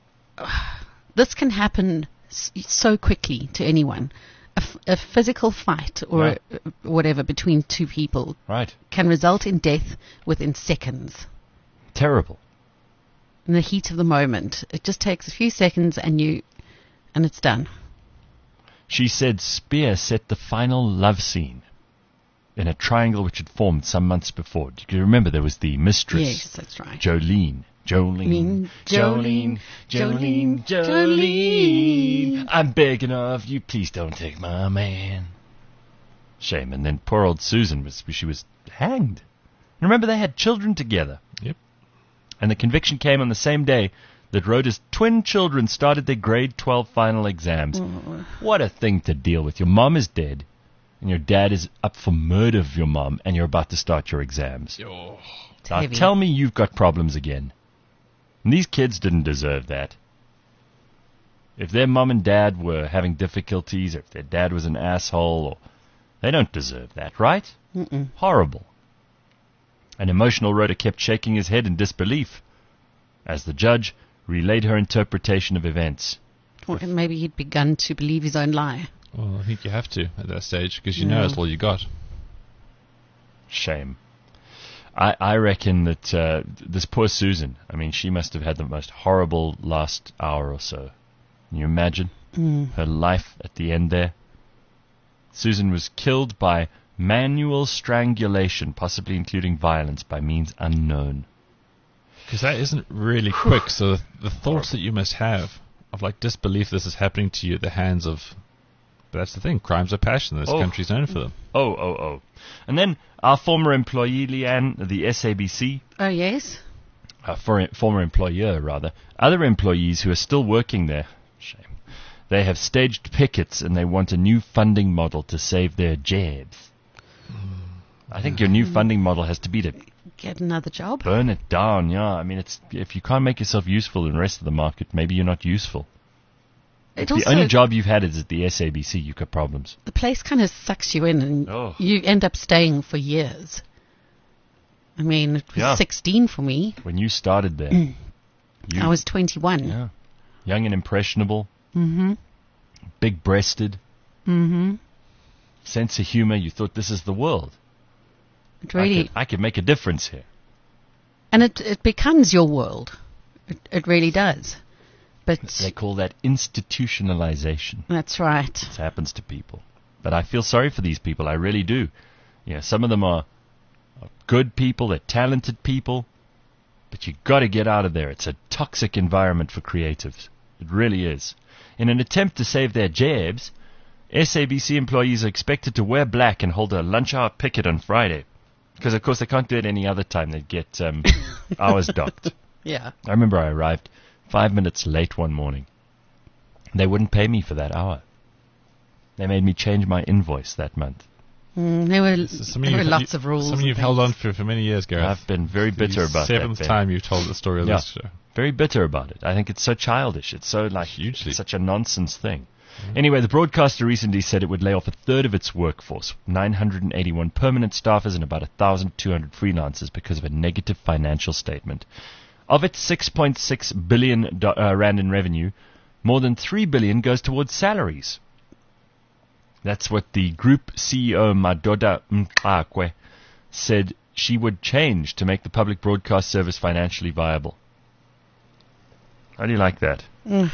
[SPEAKER 4] this can happen s- so quickly to anyone. A, f- a physical fight or
[SPEAKER 3] Yeah.
[SPEAKER 4] uh, whatever between two people
[SPEAKER 3] Right.
[SPEAKER 4] can result in death within seconds.
[SPEAKER 3] Terrible.
[SPEAKER 4] In the heat of the moment, it just takes a few seconds, and you, and it's done.
[SPEAKER 3] She said Spear set the final love scene in a triangle which had formed some months before. Do you remember there was the mistress,
[SPEAKER 4] Yes, that's right.
[SPEAKER 3] Jolene? Jolene,
[SPEAKER 4] mean,
[SPEAKER 3] Jolene,
[SPEAKER 4] Jolene,
[SPEAKER 3] Jolene,
[SPEAKER 4] Jolene.
[SPEAKER 3] Jolene. I'm begging of you, please don't take my man. Shame. And then poor old Susan was she was hanged. Remember they had children together.
[SPEAKER 5] Yep.
[SPEAKER 3] And the conviction came on the same day that Rhoda's twin children started their grade twelve final exams. What a thing to deal with. Your mom is dead, and your dad is up for murder of your mom, and you're about to start your exams.
[SPEAKER 4] It's
[SPEAKER 3] Now
[SPEAKER 4] heavy.
[SPEAKER 3] tell me you've got problems again. And these kids didn't deserve that. If their mom and dad were having difficulties, or if their dad was an asshole, or they don't deserve that, right?
[SPEAKER 4] Mm-mm.
[SPEAKER 3] Horrible. An emotional Rhoda kept shaking his head in disbelief as the judge relayed her interpretation of events.
[SPEAKER 4] Or maybe he'd begun to believe his own lie.
[SPEAKER 5] Well, I think you have to at that stage because you
[SPEAKER 4] Yeah.
[SPEAKER 5] know it's all you got.
[SPEAKER 3] Shame. I, I reckon that uh, this poor Susan, I mean, she must have had the most horrible last hour or so. Can you imagine
[SPEAKER 4] Mm.
[SPEAKER 3] her life at the end there? Susan was killed by manual strangulation, possibly including violence by means unknown.
[SPEAKER 5] Because that isn't really quick. So the, the thoughts that you must have of like disbelief this is happening to you at the hands of. But that's the thing. Crimes are passion. This
[SPEAKER 3] Oh.
[SPEAKER 5] country's known for them.
[SPEAKER 3] Oh, oh, oh. And then our former employee, Leanne, the S A B C,
[SPEAKER 4] Oh, yes?
[SPEAKER 3] uh, for, former employer, rather, other employees who are still working there, shame, they have staged pickets and they want a new funding model to save their jobs. I think your new funding model has to be to
[SPEAKER 4] Get another job?
[SPEAKER 3] burn it down, yeah. I mean, it's if you can't make yourself useful in the rest of the market, maybe you're not useful.
[SPEAKER 4] It
[SPEAKER 3] If the
[SPEAKER 4] also,
[SPEAKER 3] only job you've had is at the S A B C, you've got problems.
[SPEAKER 4] the place kind of sucks you in and
[SPEAKER 3] Oh.
[SPEAKER 4] you end up staying for years. I mean, it was
[SPEAKER 3] Yeah.
[SPEAKER 4] sixteen for me.
[SPEAKER 3] When you started there, you,
[SPEAKER 4] I was twenty-one.
[SPEAKER 3] yeah, young and impressionable,
[SPEAKER 4] Mm-hmm.
[SPEAKER 3] big-breasted,
[SPEAKER 4] Mm-hmm.
[SPEAKER 3] sense of humor. You thought this is the world.
[SPEAKER 4] It
[SPEAKER 3] I
[SPEAKER 4] really,
[SPEAKER 3] could, I could make a difference here.
[SPEAKER 4] and it, it becomes your world. It, it really does. But
[SPEAKER 3] They call that institutionalization.
[SPEAKER 4] that's right.
[SPEAKER 3] This happens to people. But I feel sorry for these people. I really do. You know, some of them are, are good people. They're talented people. But you got to get out of there. It's a toxic environment for creatives. It really is. In an attempt to save their jabs, S A B C employees are expected to wear black and hold a lunch hour picket on Friday. Because, of course, they can't do it any other time. They'd get um, hours docked.
[SPEAKER 4] Yeah.
[SPEAKER 3] I remember I arrived five minutes late one morning. They wouldn't pay me for that hour. They made me change my invoice that month.
[SPEAKER 4] Mm, there were,
[SPEAKER 5] So some
[SPEAKER 4] there were
[SPEAKER 5] you've-
[SPEAKER 4] lots
[SPEAKER 5] you-
[SPEAKER 4] of rules.
[SPEAKER 5] Something
[SPEAKER 4] and
[SPEAKER 5] you've held on
[SPEAKER 4] things.
[SPEAKER 5] for for many years, Gareth.
[SPEAKER 3] I've been very bitter
[SPEAKER 5] The
[SPEAKER 3] about
[SPEAKER 5] seventh
[SPEAKER 3] that. Ben.
[SPEAKER 5] time you've told the story on
[SPEAKER 3] Yeah.
[SPEAKER 5] this show.
[SPEAKER 3] Very bitter about it. I think it's so childish. It's so like
[SPEAKER 5] Hugely.
[SPEAKER 3] such a nonsense thing. Anyway, the broadcaster recently said it would lay off a third of its workforce, nine hundred eighty-one permanent staffers and about one thousand two hundred freelancers because of a negative financial statement. Of its six point six billion do- uh, rand in revenue, more than three billion goes towards salaries. That's what the group C E O Madoda Mxakwe said she would change to make the public broadcast service financially viable. How do you like that?
[SPEAKER 4] Mm.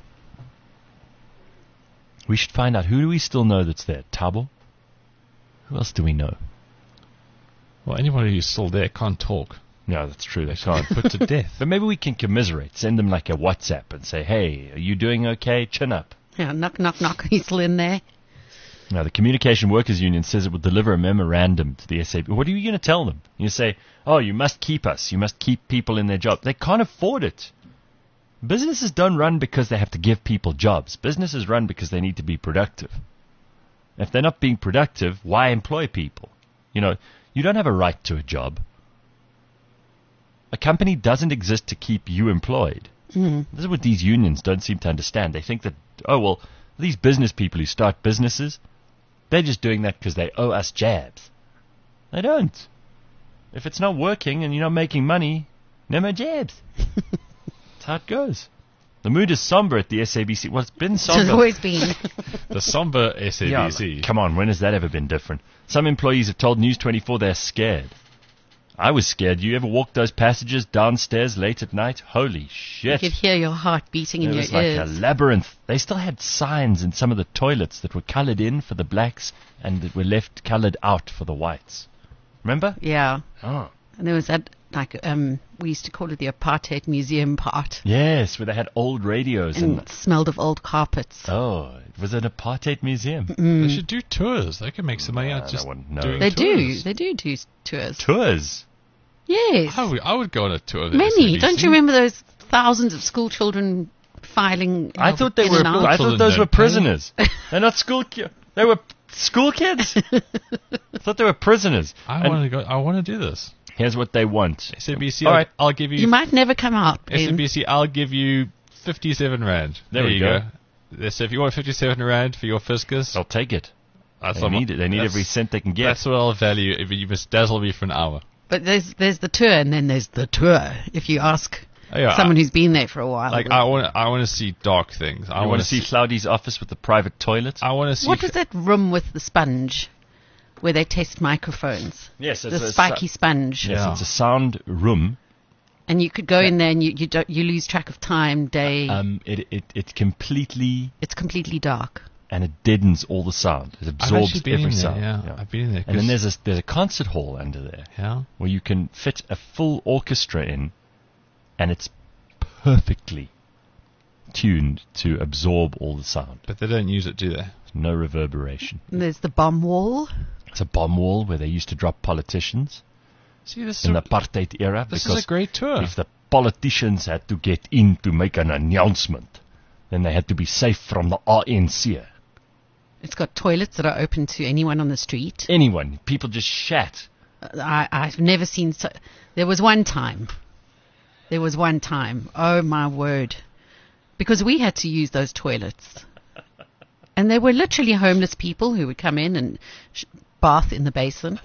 [SPEAKER 3] We should find out, who do we still know that's there? Tabo? Who else do we know?
[SPEAKER 5] Well, anybody who's still there can't talk.
[SPEAKER 3] No, that's true. They can't.
[SPEAKER 5] Put to death.
[SPEAKER 3] But maybe we can commiserate. Send them like a WhatsApp and say, hey, are you doing okay? Chin up.
[SPEAKER 4] Yeah, knock, knock, knock. He's still in there.
[SPEAKER 3] Now, the Communication Workers Union says it would deliver a memorandum to the S A B. What are you going to tell them? You say, oh, you must keep us. You must keep people in their job. They can't afford it. Businesses don't run because they have to give people jobs. Businesses run because they need to be productive. If they're not being productive, why employ people? You know, you don't have a right to a job. A company doesn't exist to keep you employed.
[SPEAKER 4] Mm.
[SPEAKER 3] This is what these unions don't seem to understand. They think that, oh, well, these business people who start businesses, they're just doing that because they owe us jabs. They don't. If it's not working and you're not making money, no more jabs. That's how it goes. The mood is somber at the S A B C. Well, it's been
[SPEAKER 4] It's
[SPEAKER 3] somber.
[SPEAKER 4] always been.
[SPEAKER 5] The somber S A B C.
[SPEAKER 3] Yeah, come on, when has that ever been different? Some employees have told News twenty-four they're scared. I was scared. You ever walk those passages downstairs late at night? Holy
[SPEAKER 4] You
[SPEAKER 3] shit.
[SPEAKER 4] could hear your heart beating in
[SPEAKER 3] It
[SPEAKER 4] your
[SPEAKER 3] was like a
[SPEAKER 4] ears.
[SPEAKER 3] labyrinth. They still had signs in some of the toilets that were coloured in for the blacks and that were left coloured out for the whites. Remember?
[SPEAKER 4] Yeah.
[SPEAKER 3] Oh.
[SPEAKER 4] And there was that, like, um, we used to call it the apartheid museum part.
[SPEAKER 3] Yes, where they had old radios
[SPEAKER 4] And
[SPEAKER 3] and...
[SPEAKER 4] it smelled of old carpets.
[SPEAKER 3] Oh, it was an apartheid museum.
[SPEAKER 5] They should do tours. They can make some money
[SPEAKER 3] Uh,
[SPEAKER 5] out just
[SPEAKER 3] that one, no.
[SPEAKER 5] doing
[SPEAKER 4] They do.
[SPEAKER 5] tours.
[SPEAKER 4] They do do s- tours.
[SPEAKER 3] Tours.
[SPEAKER 4] Yes.
[SPEAKER 5] I would, I would go on a tour of the
[SPEAKER 4] Many.
[SPEAKER 5] S A B C.
[SPEAKER 4] Don't you remember those thousands of school children filing?
[SPEAKER 3] I
[SPEAKER 4] uh,
[SPEAKER 3] thought they
[SPEAKER 4] in
[SPEAKER 3] were.
[SPEAKER 4] and out?
[SPEAKER 3] I thought
[SPEAKER 5] Children
[SPEAKER 3] those
[SPEAKER 5] don't
[SPEAKER 3] were
[SPEAKER 5] pay.
[SPEAKER 3] prisoners. They're not school. Ki- they were school kids. I thought they were prisoners.
[SPEAKER 5] I
[SPEAKER 3] And
[SPEAKER 5] want to go. I want to do this.
[SPEAKER 3] here's what they want.
[SPEAKER 5] S A B C.
[SPEAKER 3] All
[SPEAKER 5] I'll,
[SPEAKER 3] right.
[SPEAKER 5] I'll give you.
[SPEAKER 4] You might never come out.
[SPEAKER 5] S A
[SPEAKER 4] Ben.
[SPEAKER 5] B C. I'll give you fifty-seven rand.
[SPEAKER 3] There we
[SPEAKER 5] you
[SPEAKER 3] go.
[SPEAKER 5] go. So if you want fifty-seven rand for your fiscus,
[SPEAKER 3] They'll take it.
[SPEAKER 5] that's
[SPEAKER 3] They
[SPEAKER 5] what-
[SPEAKER 3] need it. They need
[SPEAKER 5] that's-
[SPEAKER 3] every cent they can get.
[SPEAKER 5] That's what I'll value. If you must dazzle me for an hour.
[SPEAKER 4] But there's there's the tour, and then there's the tour. If you ask
[SPEAKER 5] Oh, yeah,
[SPEAKER 4] someone
[SPEAKER 5] I-
[SPEAKER 4] who's been there for a while.
[SPEAKER 5] Like, I want, I want to see dark things. I
[SPEAKER 3] I want
[SPEAKER 5] want
[SPEAKER 3] to see Cloudy's office with the private toilet.
[SPEAKER 5] I want to see.
[SPEAKER 4] What was that room with the sponge where they test microphones?
[SPEAKER 3] Yes,
[SPEAKER 4] The
[SPEAKER 3] it's a
[SPEAKER 4] spiky
[SPEAKER 3] sou-
[SPEAKER 4] sponge.
[SPEAKER 3] Yes,
[SPEAKER 5] Yeah.
[SPEAKER 3] it's a sound room.
[SPEAKER 4] And you could go in there and you you, don't, you lose track of time, day.
[SPEAKER 3] Um, it it it completely
[SPEAKER 4] it's completely dark.
[SPEAKER 3] and it deadens all the sound. It
[SPEAKER 5] I've
[SPEAKER 3] absorbs
[SPEAKER 5] actually been
[SPEAKER 3] every
[SPEAKER 5] in there.
[SPEAKER 3] sound.
[SPEAKER 5] Yeah, I've been in there.
[SPEAKER 3] And then
[SPEAKER 5] 'cause-
[SPEAKER 3] there's a there's a concert hall under there
[SPEAKER 5] yeah.
[SPEAKER 3] where you can fit a full orchestra in, and it's perfectly tuned to absorb all the sound.
[SPEAKER 5] But they don't use it, do they?
[SPEAKER 3] No reverberation.
[SPEAKER 4] And there's the bomb wall.
[SPEAKER 3] It's a bomb wall where they used to drop politicians
[SPEAKER 5] See, this
[SPEAKER 3] in
[SPEAKER 5] is
[SPEAKER 3] the
[SPEAKER 5] a,
[SPEAKER 3] apartheid era.
[SPEAKER 5] this
[SPEAKER 3] because
[SPEAKER 5] is a great tour.
[SPEAKER 3] if the politicians had to get in to make an announcement, then they had to be safe from the R N C.
[SPEAKER 4] It's got toilets that are open to anyone on the street.
[SPEAKER 3] Anyone, people just shat.
[SPEAKER 4] I, I've never seen so. There was one time. There was one time. Oh my word! Because we had to use those toilets, and they were literally homeless people who would come in and sh- bath in the basin.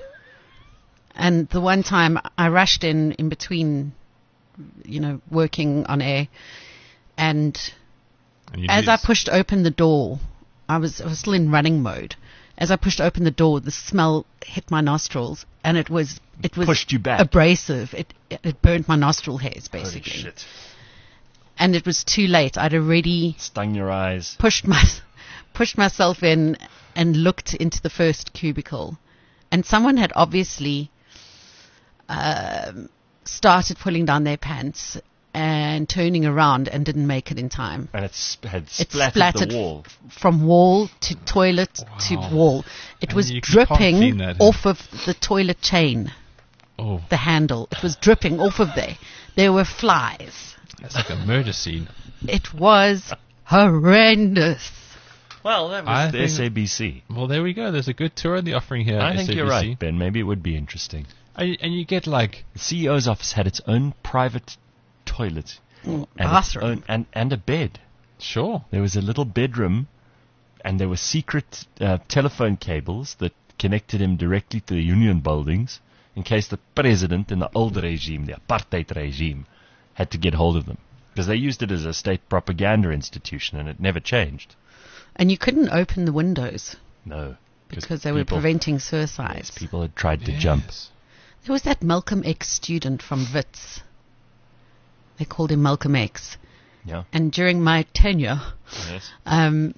[SPEAKER 4] And the one time I rushed in in between, you know, working on air, and
[SPEAKER 5] And you
[SPEAKER 4] as
[SPEAKER 5] do
[SPEAKER 4] I
[SPEAKER 5] this.
[SPEAKER 4] pushed open the door, I was I was still in running mode. As I pushed open the door, the smell hit my nostrils, and it was it was
[SPEAKER 3] Pushed you back.
[SPEAKER 4] abrasive. It it burnt my nostril hairs
[SPEAKER 3] Holy
[SPEAKER 4] basically,
[SPEAKER 3] shit.
[SPEAKER 4] and it was too late. I'd already
[SPEAKER 3] Stung your eyes.
[SPEAKER 4] pushed my pushed myself in and looked into the first cubicle, and someone had obviously um, started pulling down their pants and turning around and didn't make it in time.
[SPEAKER 3] And it sp- had
[SPEAKER 4] It
[SPEAKER 3] splattered,
[SPEAKER 4] splattered
[SPEAKER 3] the wall.
[SPEAKER 4] f- from wall to toilet to
[SPEAKER 5] Wow.
[SPEAKER 4] wall. It
[SPEAKER 5] And
[SPEAKER 4] was
[SPEAKER 5] you- you can't clean
[SPEAKER 4] dripping
[SPEAKER 5] that, huh?
[SPEAKER 4] off of the toilet chain,
[SPEAKER 5] Oh,
[SPEAKER 4] the handle. It was dripping off of there. There were flies.
[SPEAKER 5] that's like a murder scene.
[SPEAKER 4] It was horrendous.
[SPEAKER 3] Well, that was
[SPEAKER 5] I
[SPEAKER 3] the
[SPEAKER 5] think-
[SPEAKER 3] S A B C.
[SPEAKER 5] Well, there we go. There's a good tour in the offering here.
[SPEAKER 3] I
[SPEAKER 5] at
[SPEAKER 3] think
[SPEAKER 5] S A B C.
[SPEAKER 3] you're right, Ben. Maybe it would be interesting.
[SPEAKER 5] And you, and you get like,
[SPEAKER 3] The C E O's office had its own private toilet and, its
[SPEAKER 4] Bathroom.
[SPEAKER 3] own, and, and a bed.
[SPEAKER 5] sure.
[SPEAKER 3] There was a little bedroom, and there were secret uh, telephone cables that connected him directly to the union buildings in case the president in the old regime, the apartheid regime, had to get hold of them. Because they used it as a state propaganda institution, and it never changed.
[SPEAKER 4] And you couldn't open the windows
[SPEAKER 3] No.
[SPEAKER 4] because they were
[SPEAKER 3] people-
[SPEAKER 4] preventing suicides.
[SPEAKER 3] Yes, people had tried to jump.
[SPEAKER 5] Yes.
[SPEAKER 4] There was that Malcolm X student from Wits. They called him Malcolm X.
[SPEAKER 3] Yeah.
[SPEAKER 4] And during my tenure,
[SPEAKER 3] Yes.
[SPEAKER 4] um,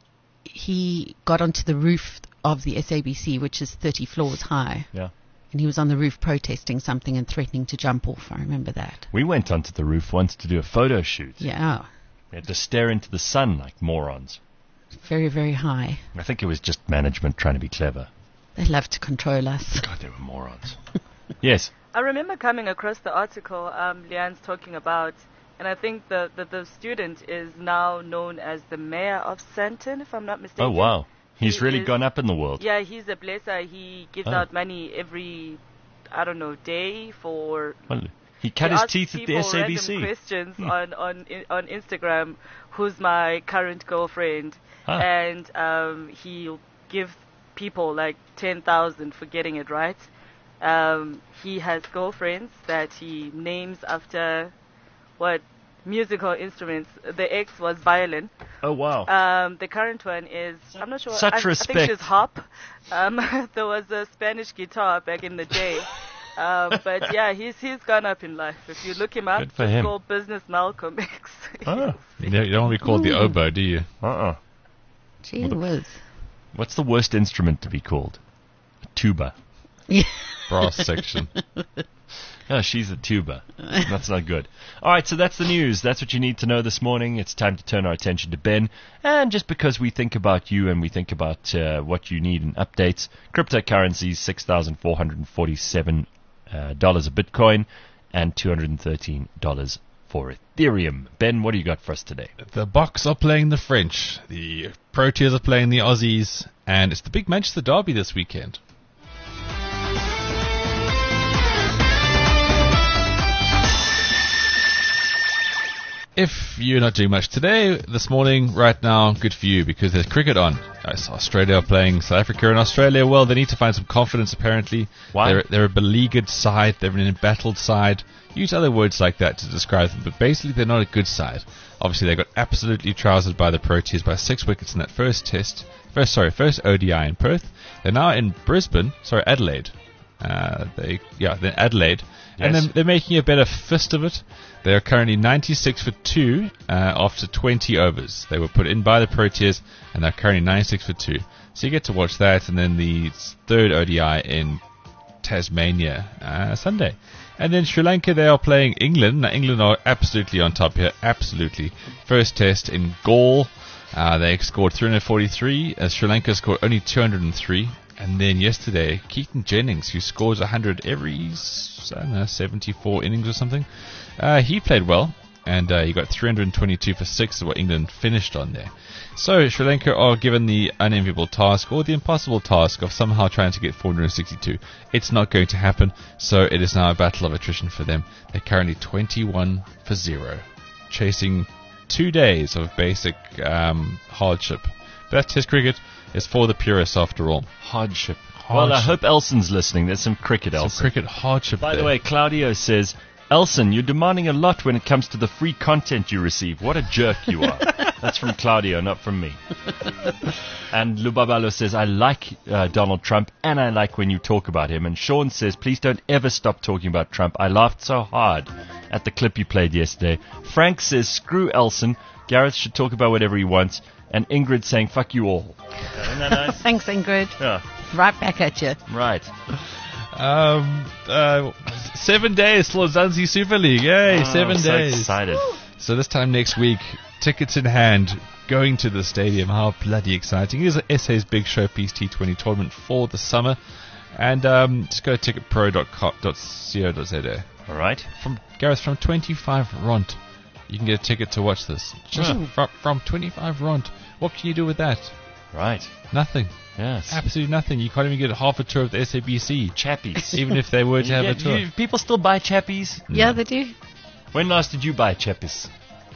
[SPEAKER 4] he got onto the roof of the S A B C, which is thirty floors high.
[SPEAKER 3] Yeah.
[SPEAKER 4] And he was on the roof protesting something and threatening to jump off. I remember that.
[SPEAKER 3] We went onto the roof once to do a photo shoot.
[SPEAKER 4] Yeah.
[SPEAKER 3] We had to stare into the sun like morons.
[SPEAKER 4] Very, very high.
[SPEAKER 3] I think it was just management trying to be clever.
[SPEAKER 4] They love to control us.
[SPEAKER 3] God, they were morons. Yes.
[SPEAKER 7] I remember coming across the article um, Leanne's talking about, and I think the, the, the student is now known as the mayor of Sandton, if I'm not mistaken.
[SPEAKER 3] Oh, wow. He's
[SPEAKER 7] He
[SPEAKER 3] really
[SPEAKER 7] is-
[SPEAKER 3] gone up in the world.
[SPEAKER 7] Yeah, he's a blesser. He gives
[SPEAKER 3] Oh.
[SPEAKER 7] out money every, I don't know, day for...
[SPEAKER 3] Well, he cut
[SPEAKER 7] he
[SPEAKER 3] his
[SPEAKER 7] asks
[SPEAKER 3] teeth at the
[SPEAKER 7] people
[SPEAKER 3] S A B C.
[SPEAKER 7] random questions on, on, i- on Instagram, who's my current girlfriend,
[SPEAKER 3] Ah.
[SPEAKER 7] and um, he'll give people like ten thousand for getting it right. Um, he has girlfriends that he names after what musical instruments. The ex was violin.
[SPEAKER 3] Oh, wow.
[SPEAKER 7] Um, the current one is, I'm not sure.
[SPEAKER 3] Such
[SPEAKER 7] I, I
[SPEAKER 3] respect.
[SPEAKER 7] think she's hop. Um, there was a Spanish guitar back in the day. Um, but yeah, he's he's gone up in life. If you look him up,
[SPEAKER 3] Good for
[SPEAKER 7] it's
[SPEAKER 3] him.
[SPEAKER 7] called Business Malcolm X.
[SPEAKER 3] Oh,
[SPEAKER 5] You don't, you don't want to be called the oboe, do you?
[SPEAKER 3] uh-uh.
[SPEAKER 4] Gee whiz.
[SPEAKER 3] What's the worst instrument to be called? A tuba.
[SPEAKER 4] Yeah.
[SPEAKER 5] Brass section.
[SPEAKER 3] Oh, she's a tuba. That's not good. All right, so that's the news. That's what you need to know this morning. It's time to turn our attention to Ben. And just because we think about you and we think about uh, what you need in updates, cryptocurrencies, six thousand four hundred forty-seven uh, dollars a Bitcoin and two hundred thirteen dollars for Ethereum. Ben, what do you got for us today?
[SPEAKER 5] The Bucks are playing the French. The Proteas are playing the Aussies. And it's the big Manchester derby this weekend. if you're not doing much today, this morning, right now, good for you because there's cricket on. I saw Australia playing South Africa, and Australia, well, they need to find some confidence apparently.
[SPEAKER 3] Why?
[SPEAKER 5] They're, they're a beleaguered side, they're an embattled side. Use other words like that to describe them, but basically they're not a good side. Obviously, they got absolutely trousered by the Proteas by six wickets in that first test. First, sorry, first O D I in Perth. They're now in Brisbane, sorry, Adelaide. Uh, they, yeah, then Adelaide. And
[SPEAKER 3] Yes.
[SPEAKER 5] then they're making a better fist of it. They are currently ninety-six for two uh, after twenty overs. They were put in by the Proteas, and they're currently ninety-six for two. So you get to watch that, and then the third O D I in Tasmania uh, Sunday. And then Sri Lanka, they are playing England. Now, England are absolutely on top here, absolutely. First test in Gaul, uh, they scored three hundred forty-three. Uh, Sri Lanka scored only two hundred three. And then yesterday, Keaton Jennings, who scores one hundred every, I don't know, seventy-four innings or something, uh, he played well, and uh, he got three hundred twenty-two for six, is what England finished on there. So Sri Lanka are given the unenviable task, or the impossible task, of somehow trying to get four hundred sixty-two. It's not going to happen, so it is now a battle of attrition for them. They're currently twenty-one for zero, chasing two days of basic um, hardship. But that's Test cricket. It's for the purists after all.
[SPEAKER 3] Hardship. Well, I hope Elson's listening. There's some cricket,
[SPEAKER 5] Some
[SPEAKER 3] Elson.
[SPEAKER 5] cricket hardship
[SPEAKER 3] By
[SPEAKER 5] there.
[SPEAKER 3] the way, Claudio says, Elson, you're demanding a lot when it comes to the free content you receive. What a jerk you are. That's from Claudio, not from me. And Lubabalo says, I like uh, Donald Trump, and I like when you talk about him. And Sean says, please don't ever stop talking about Trump. I laughed so hard at the clip you played yesterday. Frank says, screw Elson. Gareth should talk about whatever he wants. And Ingrid saying, fuck you all. Isn't that nice?
[SPEAKER 4] Thanks, Ingrid.
[SPEAKER 3] Yeah,
[SPEAKER 4] Right back at you.
[SPEAKER 3] right.
[SPEAKER 5] Um, uh, seven days till Zanzi Super League. Yay,
[SPEAKER 3] Oh,
[SPEAKER 5] seven
[SPEAKER 3] I'm so
[SPEAKER 5] days.
[SPEAKER 3] excited.
[SPEAKER 5] So this time next week, tickets in hand, going to the stadium. How bloody exciting. It is S A's big showpiece T twenty tournament for the summer. And um, just go to ticket pro dot co dot za.
[SPEAKER 3] All right.
[SPEAKER 5] From Gareth, from twenty-five rand, you can get a ticket to watch this. Just
[SPEAKER 3] Yeah.
[SPEAKER 5] from, from twenty-five rand. What can you do with that?
[SPEAKER 3] Right.
[SPEAKER 5] Nothing.
[SPEAKER 3] Yes.
[SPEAKER 5] Absolutely nothing. You can't even get half a tour of the S A B C.
[SPEAKER 3] Chappies.
[SPEAKER 5] Even if they were to have
[SPEAKER 3] Yeah,
[SPEAKER 5] a tour.
[SPEAKER 3] you- people still buy chappies?
[SPEAKER 4] Yeah, they do.
[SPEAKER 3] When last did you buy chappies?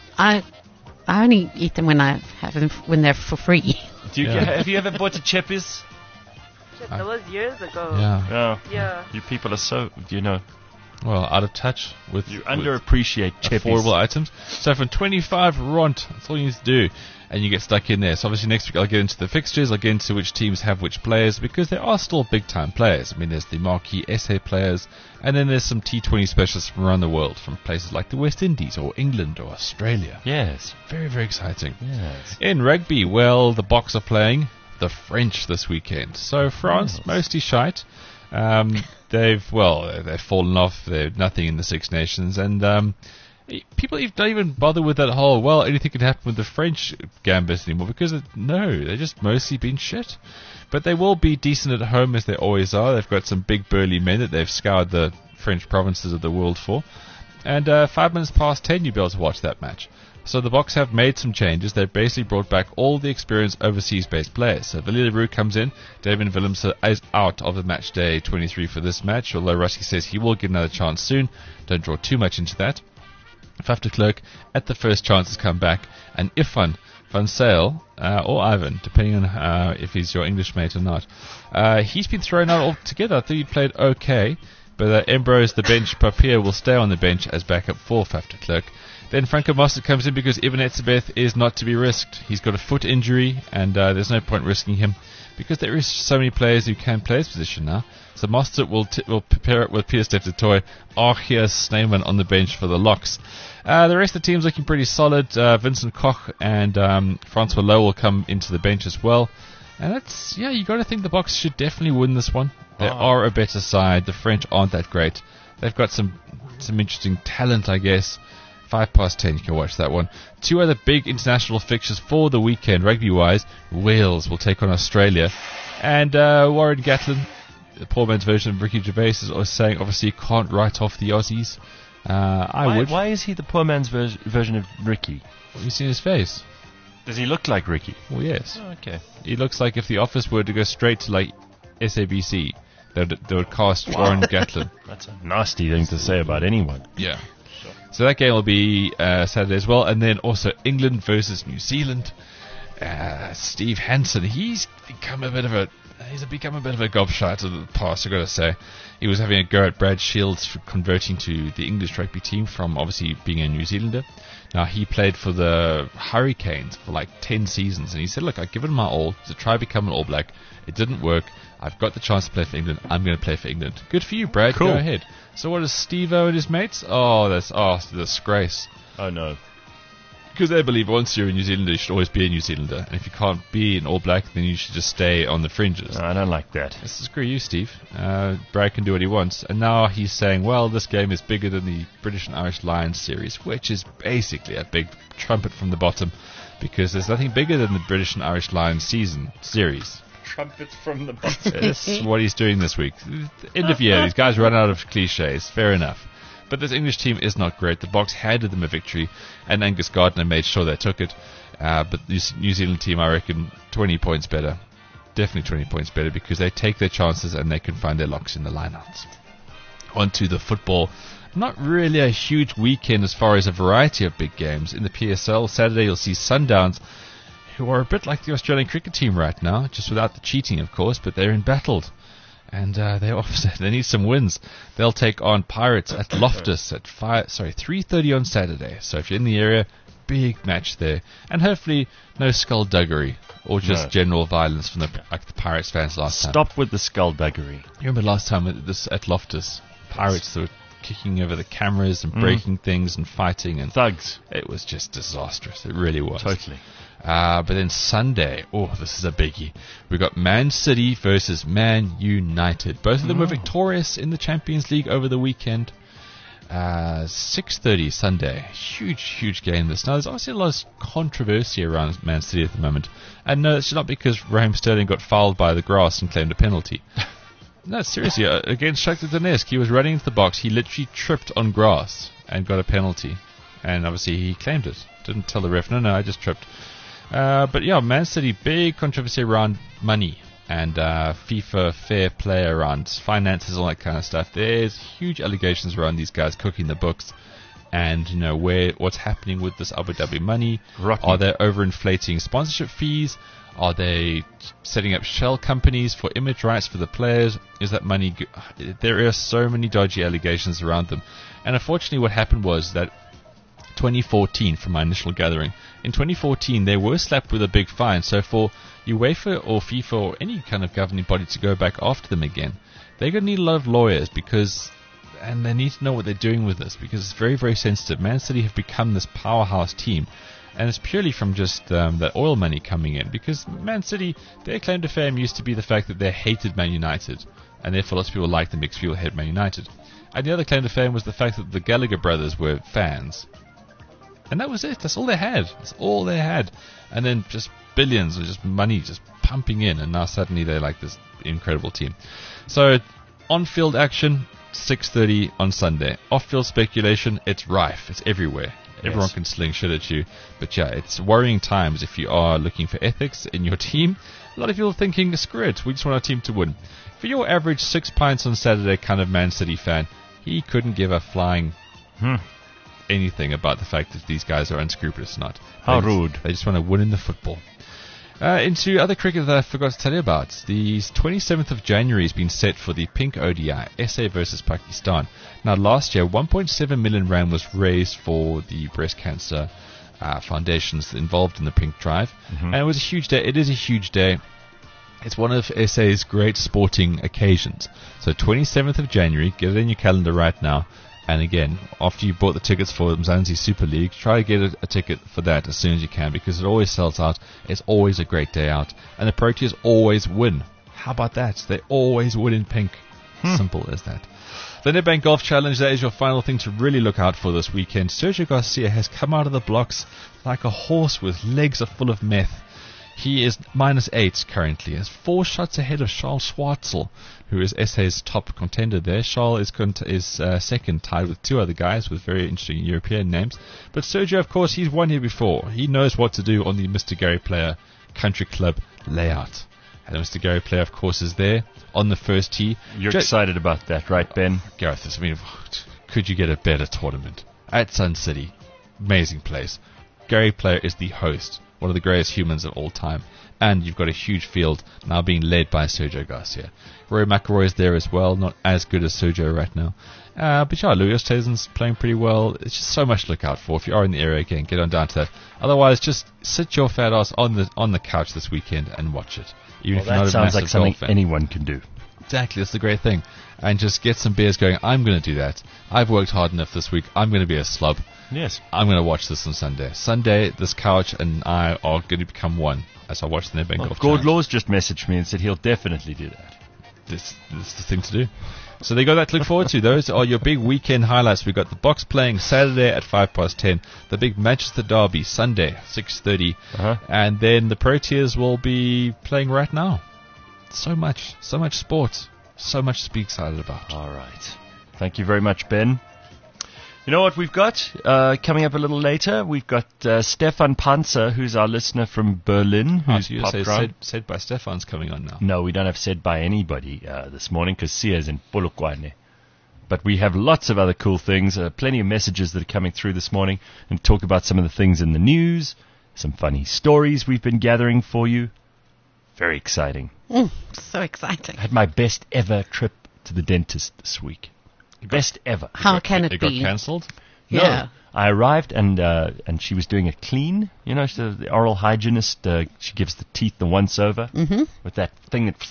[SPEAKER 4] I I only eat them when I have them f- when they're for free.
[SPEAKER 3] Do you,
[SPEAKER 5] Yeah.
[SPEAKER 3] Have you ever bought a chappies?
[SPEAKER 7] Shit, that was years ago.
[SPEAKER 5] Yeah.
[SPEAKER 3] No.
[SPEAKER 7] Yeah.
[SPEAKER 3] You people are so, you know,
[SPEAKER 5] Well, out of touch with,
[SPEAKER 3] you
[SPEAKER 5] with
[SPEAKER 3] underappreciate chappies.
[SPEAKER 5] affordable items. So from twenty-five rand, that's all you need to do, and you get stuck in there. So obviously next week I'll get into the fixtures, I'll get into which teams have which players, because there are still big time players. I mean, there's the marquee S A players, and then there's some T twenty specialists from around the world, from places like the West Indies or England or Australia.
[SPEAKER 3] Yes.
[SPEAKER 5] Very, very exciting.
[SPEAKER 3] Yes.
[SPEAKER 5] In rugby, well, the Boks are playing the French this weekend. So France,
[SPEAKER 3] Yes.
[SPEAKER 5] mostly shite. Um, they've, well, they've fallen off. They're nothing in the Six Nations. And um, e- people even- don't even bother with that whole, well, anything can happen with the French gambit anymore, because, it, no, they've just mostly been shit. But they will be decent at home, as they always are. They've got some big burly men that they've scoured the French provinces of the world for. And uh, five minutes past ten, you'll be able to watch that match. So the Boks have made some changes. They've basically brought back all the experienced overseas-based players. So Villiers Leroux comes in. David Willems is out of the match day twenty-three for this match, although Rusky says he will get another chance soon. Don't draw too much into that. Faf de Klerk, at the first chance, has come back. And Ifan Van Sale, uh, or Ivan, depending on uh, if he's your English mate or not, uh, he's been thrown out altogether. I think he played okay. But uh, Ambrose, the bench, Papier will stay on the bench as backup for Faf de Klerk. Then Franco Mostert comes in because Ivan Etzebeth is not to be risked. He's got a foot injury, and uh, there's no point risking him because there is so many players who can play his position now. So Mostert will t- will prepare it with Peter Steph du Toit, Archias Sneeman on the bench for the Locks. Uh, the rest of the team's looking pretty solid. Uh, Vincent Koch and um, Francois Lowe will come into the bench as well. And that's, yeah, you got to think the Boks should definitely win this one. They
[SPEAKER 3] Oh.
[SPEAKER 5] are a better side. The French aren't that great. They've got some some interesting talent, I guess. Five past ten, you can watch that one. Two other big international fixtures for the weekend, rugby-wise. Wales will take on Australia. And uh, Warren Gatland, the poor man's version of Ricky Gervais, is always saying, obviously, you can't write off the Aussies. Uh, I
[SPEAKER 3] Why,
[SPEAKER 5] would.
[SPEAKER 3] why is he the poor man's vers- version of Ricky?
[SPEAKER 5] Have you seen his face?
[SPEAKER 3] Does he look like Ricky?
[SPEAKER 5] Well, yes.
[SPEAKER 3] Oh, okay.
[SPEAKER 5] He looks like if the Office were to go straight to, like, S A B C, they would, they would cast Warren Gatland.
[SPEAKER 3] That's a nasty thing to say about anyone.
[SPEAKER 5] Yeah. So that game will be uh, Saturday as well. And then also England versus New Zealand. Uh, Steve Hansen, he's become a bit of a he's become a bit of a gobshite of the past, I've got to say. He was having a go at Brad Shields for converting to the English rugby team from obviously being a New Zealander. Now, he played for the Hurricanes for like ten seasons, and he said, look, I've given my all to try to become an All Black. It didn't work. I've got the chance to play for England. I'm going to play for England. Good for you, Brad.
[SPEAKER 3] Cool.
[SPEAKER 5] Go ahead. So what is Steve-O and his mates? Oh, that's oh, it's a disgrace.
[SPEAKER 3] Oh, no.
[SPEAKER 5] Because they believe once you're a New Zealander, you should always be a New Zealander. And if you can't be an All Black, then you should just stay on the fringes.
[SPEAKER 3] No, I don't like that.
[SPEAKER 5] This is screw you, Steve. Uh, Brad can do what he wants. And now he's saying, well, this game is bigger than the British and Irish Lions series, which is basically a big trumpet from the bottom, because there's nothing bigger than the British and Irish Lions season series.
[SPEAKER 3] Trumpets from the bottom.
[SPEAKER 5] That's what he's doing this week. End of year, these guys run out of cliches. Fair enough. But this English team is not great. The Box handed them a victory, and Angus Gardner made sure they took it. Uh, but this New Zealand team, I reckon, twenty points better. Definitely twenty points better, because they take their chances and they can find their locks in the lineouts. On to the football. Not really a huge weekend as far as a variety of big games. In the P S L, Saturday you'll see Sundowns, who are a bit like the Australian cricket team right now, just without the cheating, of course, but they're embattled. And uh, they they need some wins. They'll take on Pirates at Loftus at five, sorry three thirty on Saturday. So if you're in the area, big match there, and hopefully no skullduggery or just
[SPEAKER 3] No.
[SPEAKER 5] general violence from the like the Pirates fans last time.
[SPEAKER 3] Stop with the skullduggery.
[SPEAKER 5] You remember last time at this at Loftus, Pirates were kicking over the cameras and
[SPEAKER 3] Mm.
[SPEAKER 5] breaking things and fighting, and
[SPEAKER 3] Thugs.
[SPEAKER 5] it was just disastrous. It really was.
[SPEAKER 3] Totally.
[SPEAKER 5] Uh, but then Sunday, oh, this is a biggie. We've got Man City versus Man United. Both of them were victorious in the Champions League over the weekend. Uh, six thirty Sunday. Huge, huge game this. Now, there's obviously a lot of controversy around Man City at the moment. And no, it's not because Raheem Sterling got fouled by the grass and claimed a penalty. No, seriously, uh, against Shakhtar Donetsk, he was running into the box. He literally tripped on grass and got a penalty. And obviously he claimed it. Didn't tell the ref, no, no, I just tripped. Uh, but yeah, Man City, big controversy around money and uh, FIFA fair play around finances, all that kind of stuff. There's huge allegations around these guys cooking the books, and you know where what's happening with this Abu Dhabi money.
[SPEAKER 3] Rotten.
[SPEAKER 5] Are they overinflating sponsorship fees? Are they setting up shell companies for image rights for the players? Is that money? G- there are so many dodgy allegations around them, and unfortunately, what happened was that twenty fourteen, from my initial gathering, in twenty fourteen they were slapped with a big fine. So for UEFA or FIFA or any kind of governing body to go back after them again, they're going to need a lot of lawyers, because, and they need to know what they're doing with this, because it's very, very sensitive. Man City have become this powerhouse team, and it's purely from just um, that oil money coming in, because Man City, their claim to fame used to be the fact that they hated Man United, and therefore lots of people liked them because people hated Man United. And the other claim to fame was the fact that the Gallagher brothers were fans. And that was it. That's all they had. That's all they had. And then just billions of just money just pumping in. And now suddenly they're like this incredible team. So on-field action, six thirty on Sunday. Off-field speculation, it's rife. It's everywhere. Everyone
[SPEAKER 3] Yes.
[SPEAKER 5] can sling shit at you. But yeah, it's worrying times if you are looking for ethics in your team. A lot of people are thinking, screw it, we just want our team to win. For your average six pints on Saturday kind of Man City fan, he couldn't give a flying
[SPEAKER 3] Hmm.
[SPEAKER 5] anything about the fact that these guys are unscrupulous or not.
[SPEAKER 3] How
[SPEAKER 5] They just-
[SPEAKER 3] rude.
[SPEAKER 5] They just want to win in the football. Uh, into other cricket that I forgot to tell you about. The twenty-seventh of January has been set for the Pink O D I, S A versus Pakistan. Now, last year, one point seven million rand was raised for the breast cancer uh, foundations involved in the Pink Drive. And it was a huge day. It is a huge day. It's one of S A's great sporting occasions. So twenty-seventh of January, get it in your calendar right now. And again, after you bought the tickets for Mzansi Super League, try to get a, a ticket for that as soon as you can, because it always sells out. It's always a great day out. And the Proteas always win. How about that? They always win in pink. Simple as that. The Nedbank Golf Challenge, that is your final thing to really look out for this weekend. Sergio Garcia has come out of the blocks like a horse with legs full of meth. He is minus eight currently. Is four shots ahead of Charles Schwartzel, who is S A's top contender there. Charles is cont- is uh, second, tied with two other guys with very interesting European names. But Sergio, of course, he's won here before. He knows what to do on the Mister Gary Player Country Club layout. And Mister Gary Player, of course, is there on the first tee.
[SPEAKER 3] You're
[SPEAKER 5] Ja-
[SPEAKER 3] excited about that, right, Ben?
[SPEAKER 5] Gareth, I mean, could you get a better tournament? at Sun City. Amazing place. Gary Player is the host, one of the greatest humans of all time. And you've got a huge field now being led by Sergio Garcia. Rory McIlroy is there as well, not as good as Sergio right now. Uh, but yeah, Louis Oosthuizen's playing pretty well. It's just so much to look out for. If you are in the area again, get on down to that. Otherwise, just sit your fat ass on the on the couch this weekend and watch it. Even
[SPEAKER 3] Well,
[SPEAKER 5] if you're not
[SPEAKER 3] that
[SPEAKER 5] a
[SPEAKER 3] sounds
[SPEAKER 5] massive
[SPEAKER 3] like something
[SPEAKER 5] golf fan.
[SPEAKER 3] anyone can do.
[SPEAKER 5] Exactly, that's the great thing. And just get some beers going. I'm going to do that. I've worked hard enough this week. I'm going to be a slub.
[SPEAKER 3] Yes.
[SPEAKER 5] I'm going to watch this on Sunday. Sunday, this couch and I are going to become one as I watch the Nedbank
[SPEAKER 3] Well,
[SPEAKER 5] Golf
[SPEAKER 3] Gord
[SPEAKER 5] Challenge.
[SPEAKER 3] Laws just messaged me and said he'll definitely do that.
[SPEAKER 5] This, this is the thing to do. So they got that to look forward to. Those are your big weekend highlights. We've got the box playing Saturday at five past ten. The big Manchester Derby Sunday, six thirty.
[SPEAKER 3] Uh-huh.
[SPEAKER 5] And then the Proteas will be playing right now. So much. So much sport. So much to be excited about.
[SPEAKER 3] All right. Thank you very much, Ben. You know what we've got uh, coming up a little later? We've got uh, Stefan Panzer, who's our listener from Berlin, who's
[SPEAKER 5] you
[SPEAKER 3] popped
[SPEAKER 5] say
[SPEAKER 3] round.
[SPEAKER 5] said, said by Stefan's coming on now.
[SPEAKER 3] No, we don't have said by anybody uh, this morning because Sia's in Polokwane. But we have lots of other cool things, uh, plenty of messages that are coming through this morning, and talk about some of the things in the news, some funny stories we've been gathering for you. Very exciting.
[SPEAKER 4] Mm, so exciting.
[SPEAKER 3] I had my best ever trip to the dentist this week. Best ever.
[SPEAKER 4] How can it
[SPEAKER 5] It got
[SPEAKER 4] be?
[SPEAKER 5] cancelled?
[SPEAKER 3] No.
[SPEAKER 4] Yeah.
[SPEAKER 3] I arrived and uh, and she was doing a clean. You know, she, the oral hygienist, uh, she gives the teeth the once over
[SPEAKER 4] Mm-hmm.
[SPEAKER 3] with that thing that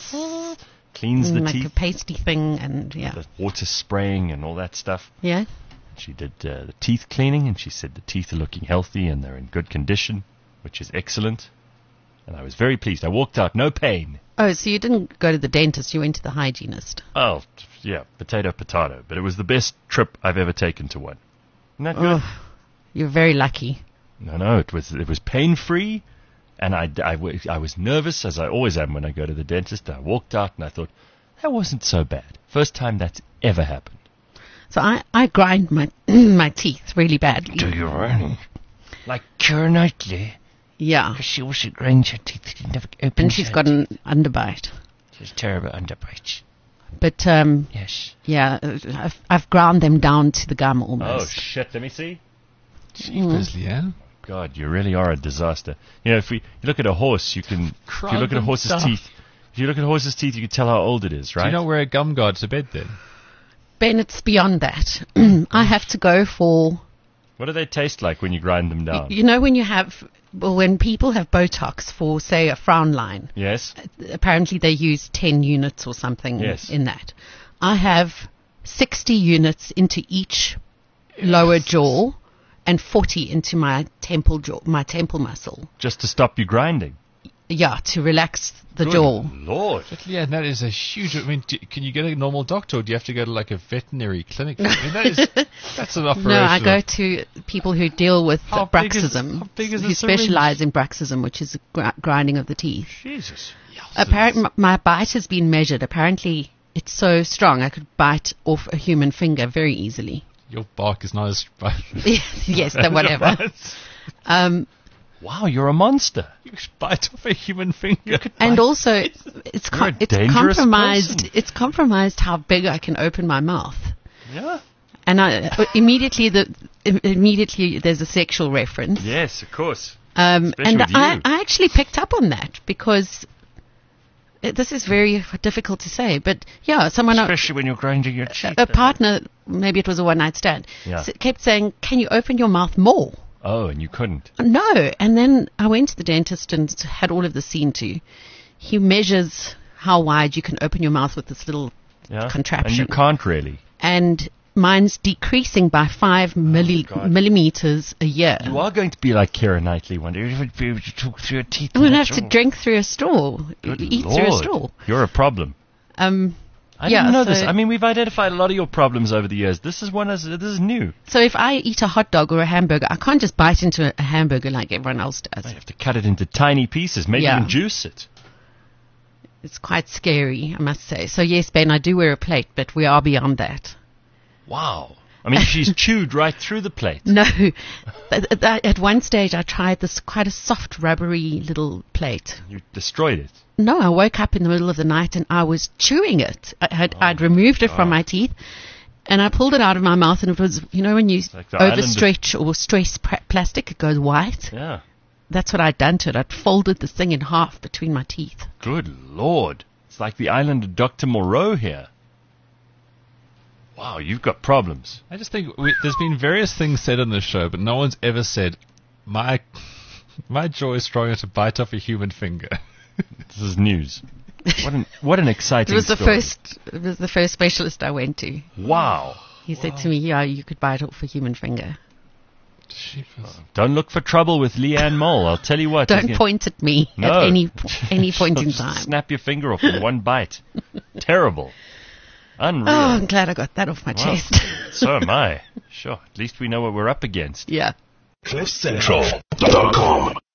[SPEAKER 3] cleans the
[SPEAKER 4] like
[SPEAKER 3] teeth,
[SPEAKER 4] a pasty thing, and yeah,
[SPEAKER 3] the water spraying and all that stuff.
[SPEAKER 4] yeah.
[SPEAKER 3] She did uh, the teeth cleaning, and she said the teeth are looking healthy and they're in good condition, which is excellent. And I was very pleased. I walked out, no pain.
[SPEAKER 4] Oh, so you didn't go to the dentist; you went to the hygienist.
[SPEAKER 3] Oh, yeah, potato, potato. But it was the best trip I've ever taken to one. Isn't that good?
[SPEAKER 4] Oh, you're very lucky.
[SPEAKER 3] No, no, it was it was pain free, and I, I, w- I was nervous as I always am when I go to the dentist. I walked out and I thought that wasn't so bad. First time that's ever happened.
[SPEAKER 4] So I, I grind my my teeth really badly.
[SPEAKER 3] you really? Like Keira Knightley,
[SPEAKER 4] Yeah,
[SPEAKER 3] because she also grinds her teeth. She never opens
[SPEAKER 4] and she's
[SPEAKER 3] her
[SPEAKER 4] got
[SPEAKER 3] teeth.
[SPEAKER 4] an underbite.
[SPEAKER 3] She's terrible underbite.
[SPEAKER 4] But um,
[SPEAKER 3] Yes.
[SPEAKER 4] yeah, uh, I've I've ground them down to the gum
[SPEAKER 3] Oh
[SPEAKER 4] almost.
[SPEAKER 3] shit! Let me see.
[SPEAKER 5] Jeepers, yeah.
[SPEAKER 3] God, you really are a disaster. You know, if we you look at a horse, you can. If you look at a
[SPEAKER 5] them
[SPEAKER 3] horse's
[SPEAKER 5] down.
[SPEAKER 3] teeth, if you look at a horse's teeth, you can tell how old it is, right?
[SPEAKER 5] Do you not wear a gum guard to bed then?
[SPEAKER 4] Ben, it's beyond that. I have to go for.
[SPEAKER 3] What do they taste like when you grind them down?
[SPEAKER 4] You know when you have, well, when people have Botox for, say, a frown line,
[SPEAKER 3] Yes.
[SPEAKER 4] apparently they use ten units or something
[SPEAKER 3] Yes.
[SPEAKER 4] in that. I have sixty units into each lower jaw and forty into my temple jaw, my temple muscle.
[SPEAKER 3] Just to stop you grinding.
[SPEAKER 4] Yeah, to relax the
[SPEAKER 3] Good
[SPEAKER 4] jaw.
[SPEAKER 3] Lord.
[SPEAKER 5] But yeah, that is a huge. I mean, do, can you get a normal doctor, or do you have to go to like a veterinary clinic? I mean, that is that's an operation.
[SPEAKER 4] No, I
[SPEAKER 5] of-
[SPEAKER 4] go to people who deal with
[SPEAKER 5] How
[SPEAKER 4] uh,
[SPEAKER 5] big is-
[SPEAKER 4] bruxism,
[SPEAKER 5] how big is
[SPEAKER 4] who
[SPEAKER 5] the syringe?
[SPEAKER 4] specialize in bruxism, which is gr- grinding of the teeth.
[SPEAKER 3] Jesus.
[SPEAKER 4] Apparently, my bite has been measured. Apparently, it's so strong I could bite off a human finger very easily.
[SPEAKER 5] Your bark is not as.
[SPEAKER 4] yes, yes, that whatever. Um,
[SPEAKER 3] Wow, you're a monster.
[SPEAKER 5] You bite off a human finger.
[SPEAKER 4] and also, it's
[SPEAKER 3] You're
[SPEAKER 4] com-
[SPEAKER 3] a
[SPEAKER 4] it's
[SPEAKER 3] dangerous
[SPEAKER 4] compromised.
[SPEAKER 3] person.
[SPEAKER 4] It's compromised how big I can open my mouth.
[SPEAKER 3] Yeah.
[SPEAKER 4] And I uh, immediately the im- immediately there's a sexual reference.
[SPEAKER 3] Yes, of course.
[SPEAKER 4] Um,
[SPEAKER 3] Especially
[SPEAKER 4] and
[SPEAKER 3] with
[SPEAKER 4] I,
[SPEAKER 3] you.
[SPEAKER 4] I actually picked up on that because it, this is very difficult to say. But yeah, someone uh,
[SPEAKER 3] Especially when you're grinding your teeth.
[SPEAKER 4] a partner, maybe it was a one night stand,
[SPEAKER 3] Yeah.
[SPEAKER 4] s- kept saying, "Can you open your mouth more?"
[SPEAKER 3] Oh, and you couldn't.
[SPEAKER 4] No. And then I went to the dentist and had all of this seen to. He measures how wide you can open your mouth with this little
[SPEAKER 3] Yeah.
[SPEAKER 4] contraption.
[SPEAKER 3] And you can't really.
[SPEAKER 4] And mine's decreasing by five milli-
[SPEAKER 3] God.
[SPEAKER 4] millimeters a year.
[SPEAKER 3] You are going to be like Keira Knightley one day. You would be able to talk through your teeth.
[SPEAKER 4] I'm going to
[SPEAKER 3] and
[SPEAKER 4] have to
[SPEAKER 3] that's all.
[SPEAKER 4] drink through a straw,
[SPEAKER 3] Good
[SPEAKER 4] eat
[SPEAKER 3] Lord.
[SPEAKER 4] through a straw.
[SPEAKER 3] You're a problem.
[SPEAKER 4] Um,
[SPEAKER 3] I
[SPEAKER 4] Yeah,
[SPEAKER 3] didn't know
[SPEAKER 4] so-
[SPEAKER 3] this. I mean, we've identified a lot of your problems over the years. This is one. As this is new.
[SPEAKER 4] so if I eat a hot dog or a hamburger, I can't just bite into a, a hamburger like everyone else does.
[SPEAKER 3] You have to cut it into tiny pieces. Maybe
[SPEAKER 4] Yeah.
[SPEAKER 3] even juice it.
[SPEAKER 4] It's quite scary, I must say. So yes, Ben, I do wear a plate, but we are beyond that.
[SPEAKER 3] Wow. I mean, she's chewed right through the plate.
[SPEAKER 4] No, Th- th- th- at one stage I tried this quite a soft, rubbery little plate.
[SPEAKER 3] You destroyed it.
[SPEAKER 4] No, I woke up in the middle of the night and I was chewing it. I had, I'd removed it from my teeth. And I pulled it out of my mouth, and it was, you know, when you
[SPEAKER 3] like the island
[SPEAKER 4] overstretch or stress pra- plastic, it goes white.
[SPEAKER 3] Yeah.
[SPEAKER 4] That's what I'd done to it. I'd folded this thing in half between my teeth.
[SPEAKER 3] Good Lord. It's like the island of Doctor Moreau here. Wow, you've got problems.
[SPEAKER 5] I just think we, there's been various things said on this show, but no one's ever said, my my jaw is strong enough to bite off a human finger.
[SPEAKER 3] This is news. What an what an
[SPEAKER 4] It
[SPEAKER 3] exciting
[SPEAKER 4] was the
[SPEAKER 3] story.
[SPEAKER 4] first. It was the first specialist I went to.
[SPEAKER 3] Wow.
[SPEAKER 4] He said to me, "Yeah, you could bite off a human finger.
[SPEAKER 3] Don't look for trouble with Leanne Mole. I'll tell you what.
[SPEAKER 4] Don't
[SPEAKER 3] he's gonna-
[SPEAKER 4] point at me
[SPEAKER 3] No.
[SPEAKER 4] at any po- any point in
[SPEAKER 3] Just
[SPEAKER 4] time."
[SPEAKER 3] Snap your finger off in one bite. Terrible. Unreal.
[SPEAKER 4] Oh, I'm glad I got that off my
[SPEAKER 3] Wow.
[SPEAKER 4] chest.
[SPEAKER 3] So am I. Sure. At least we know what we're up against.
[SPEAKER 4] Yeah.
[SPEAKER 1] cliff central dot com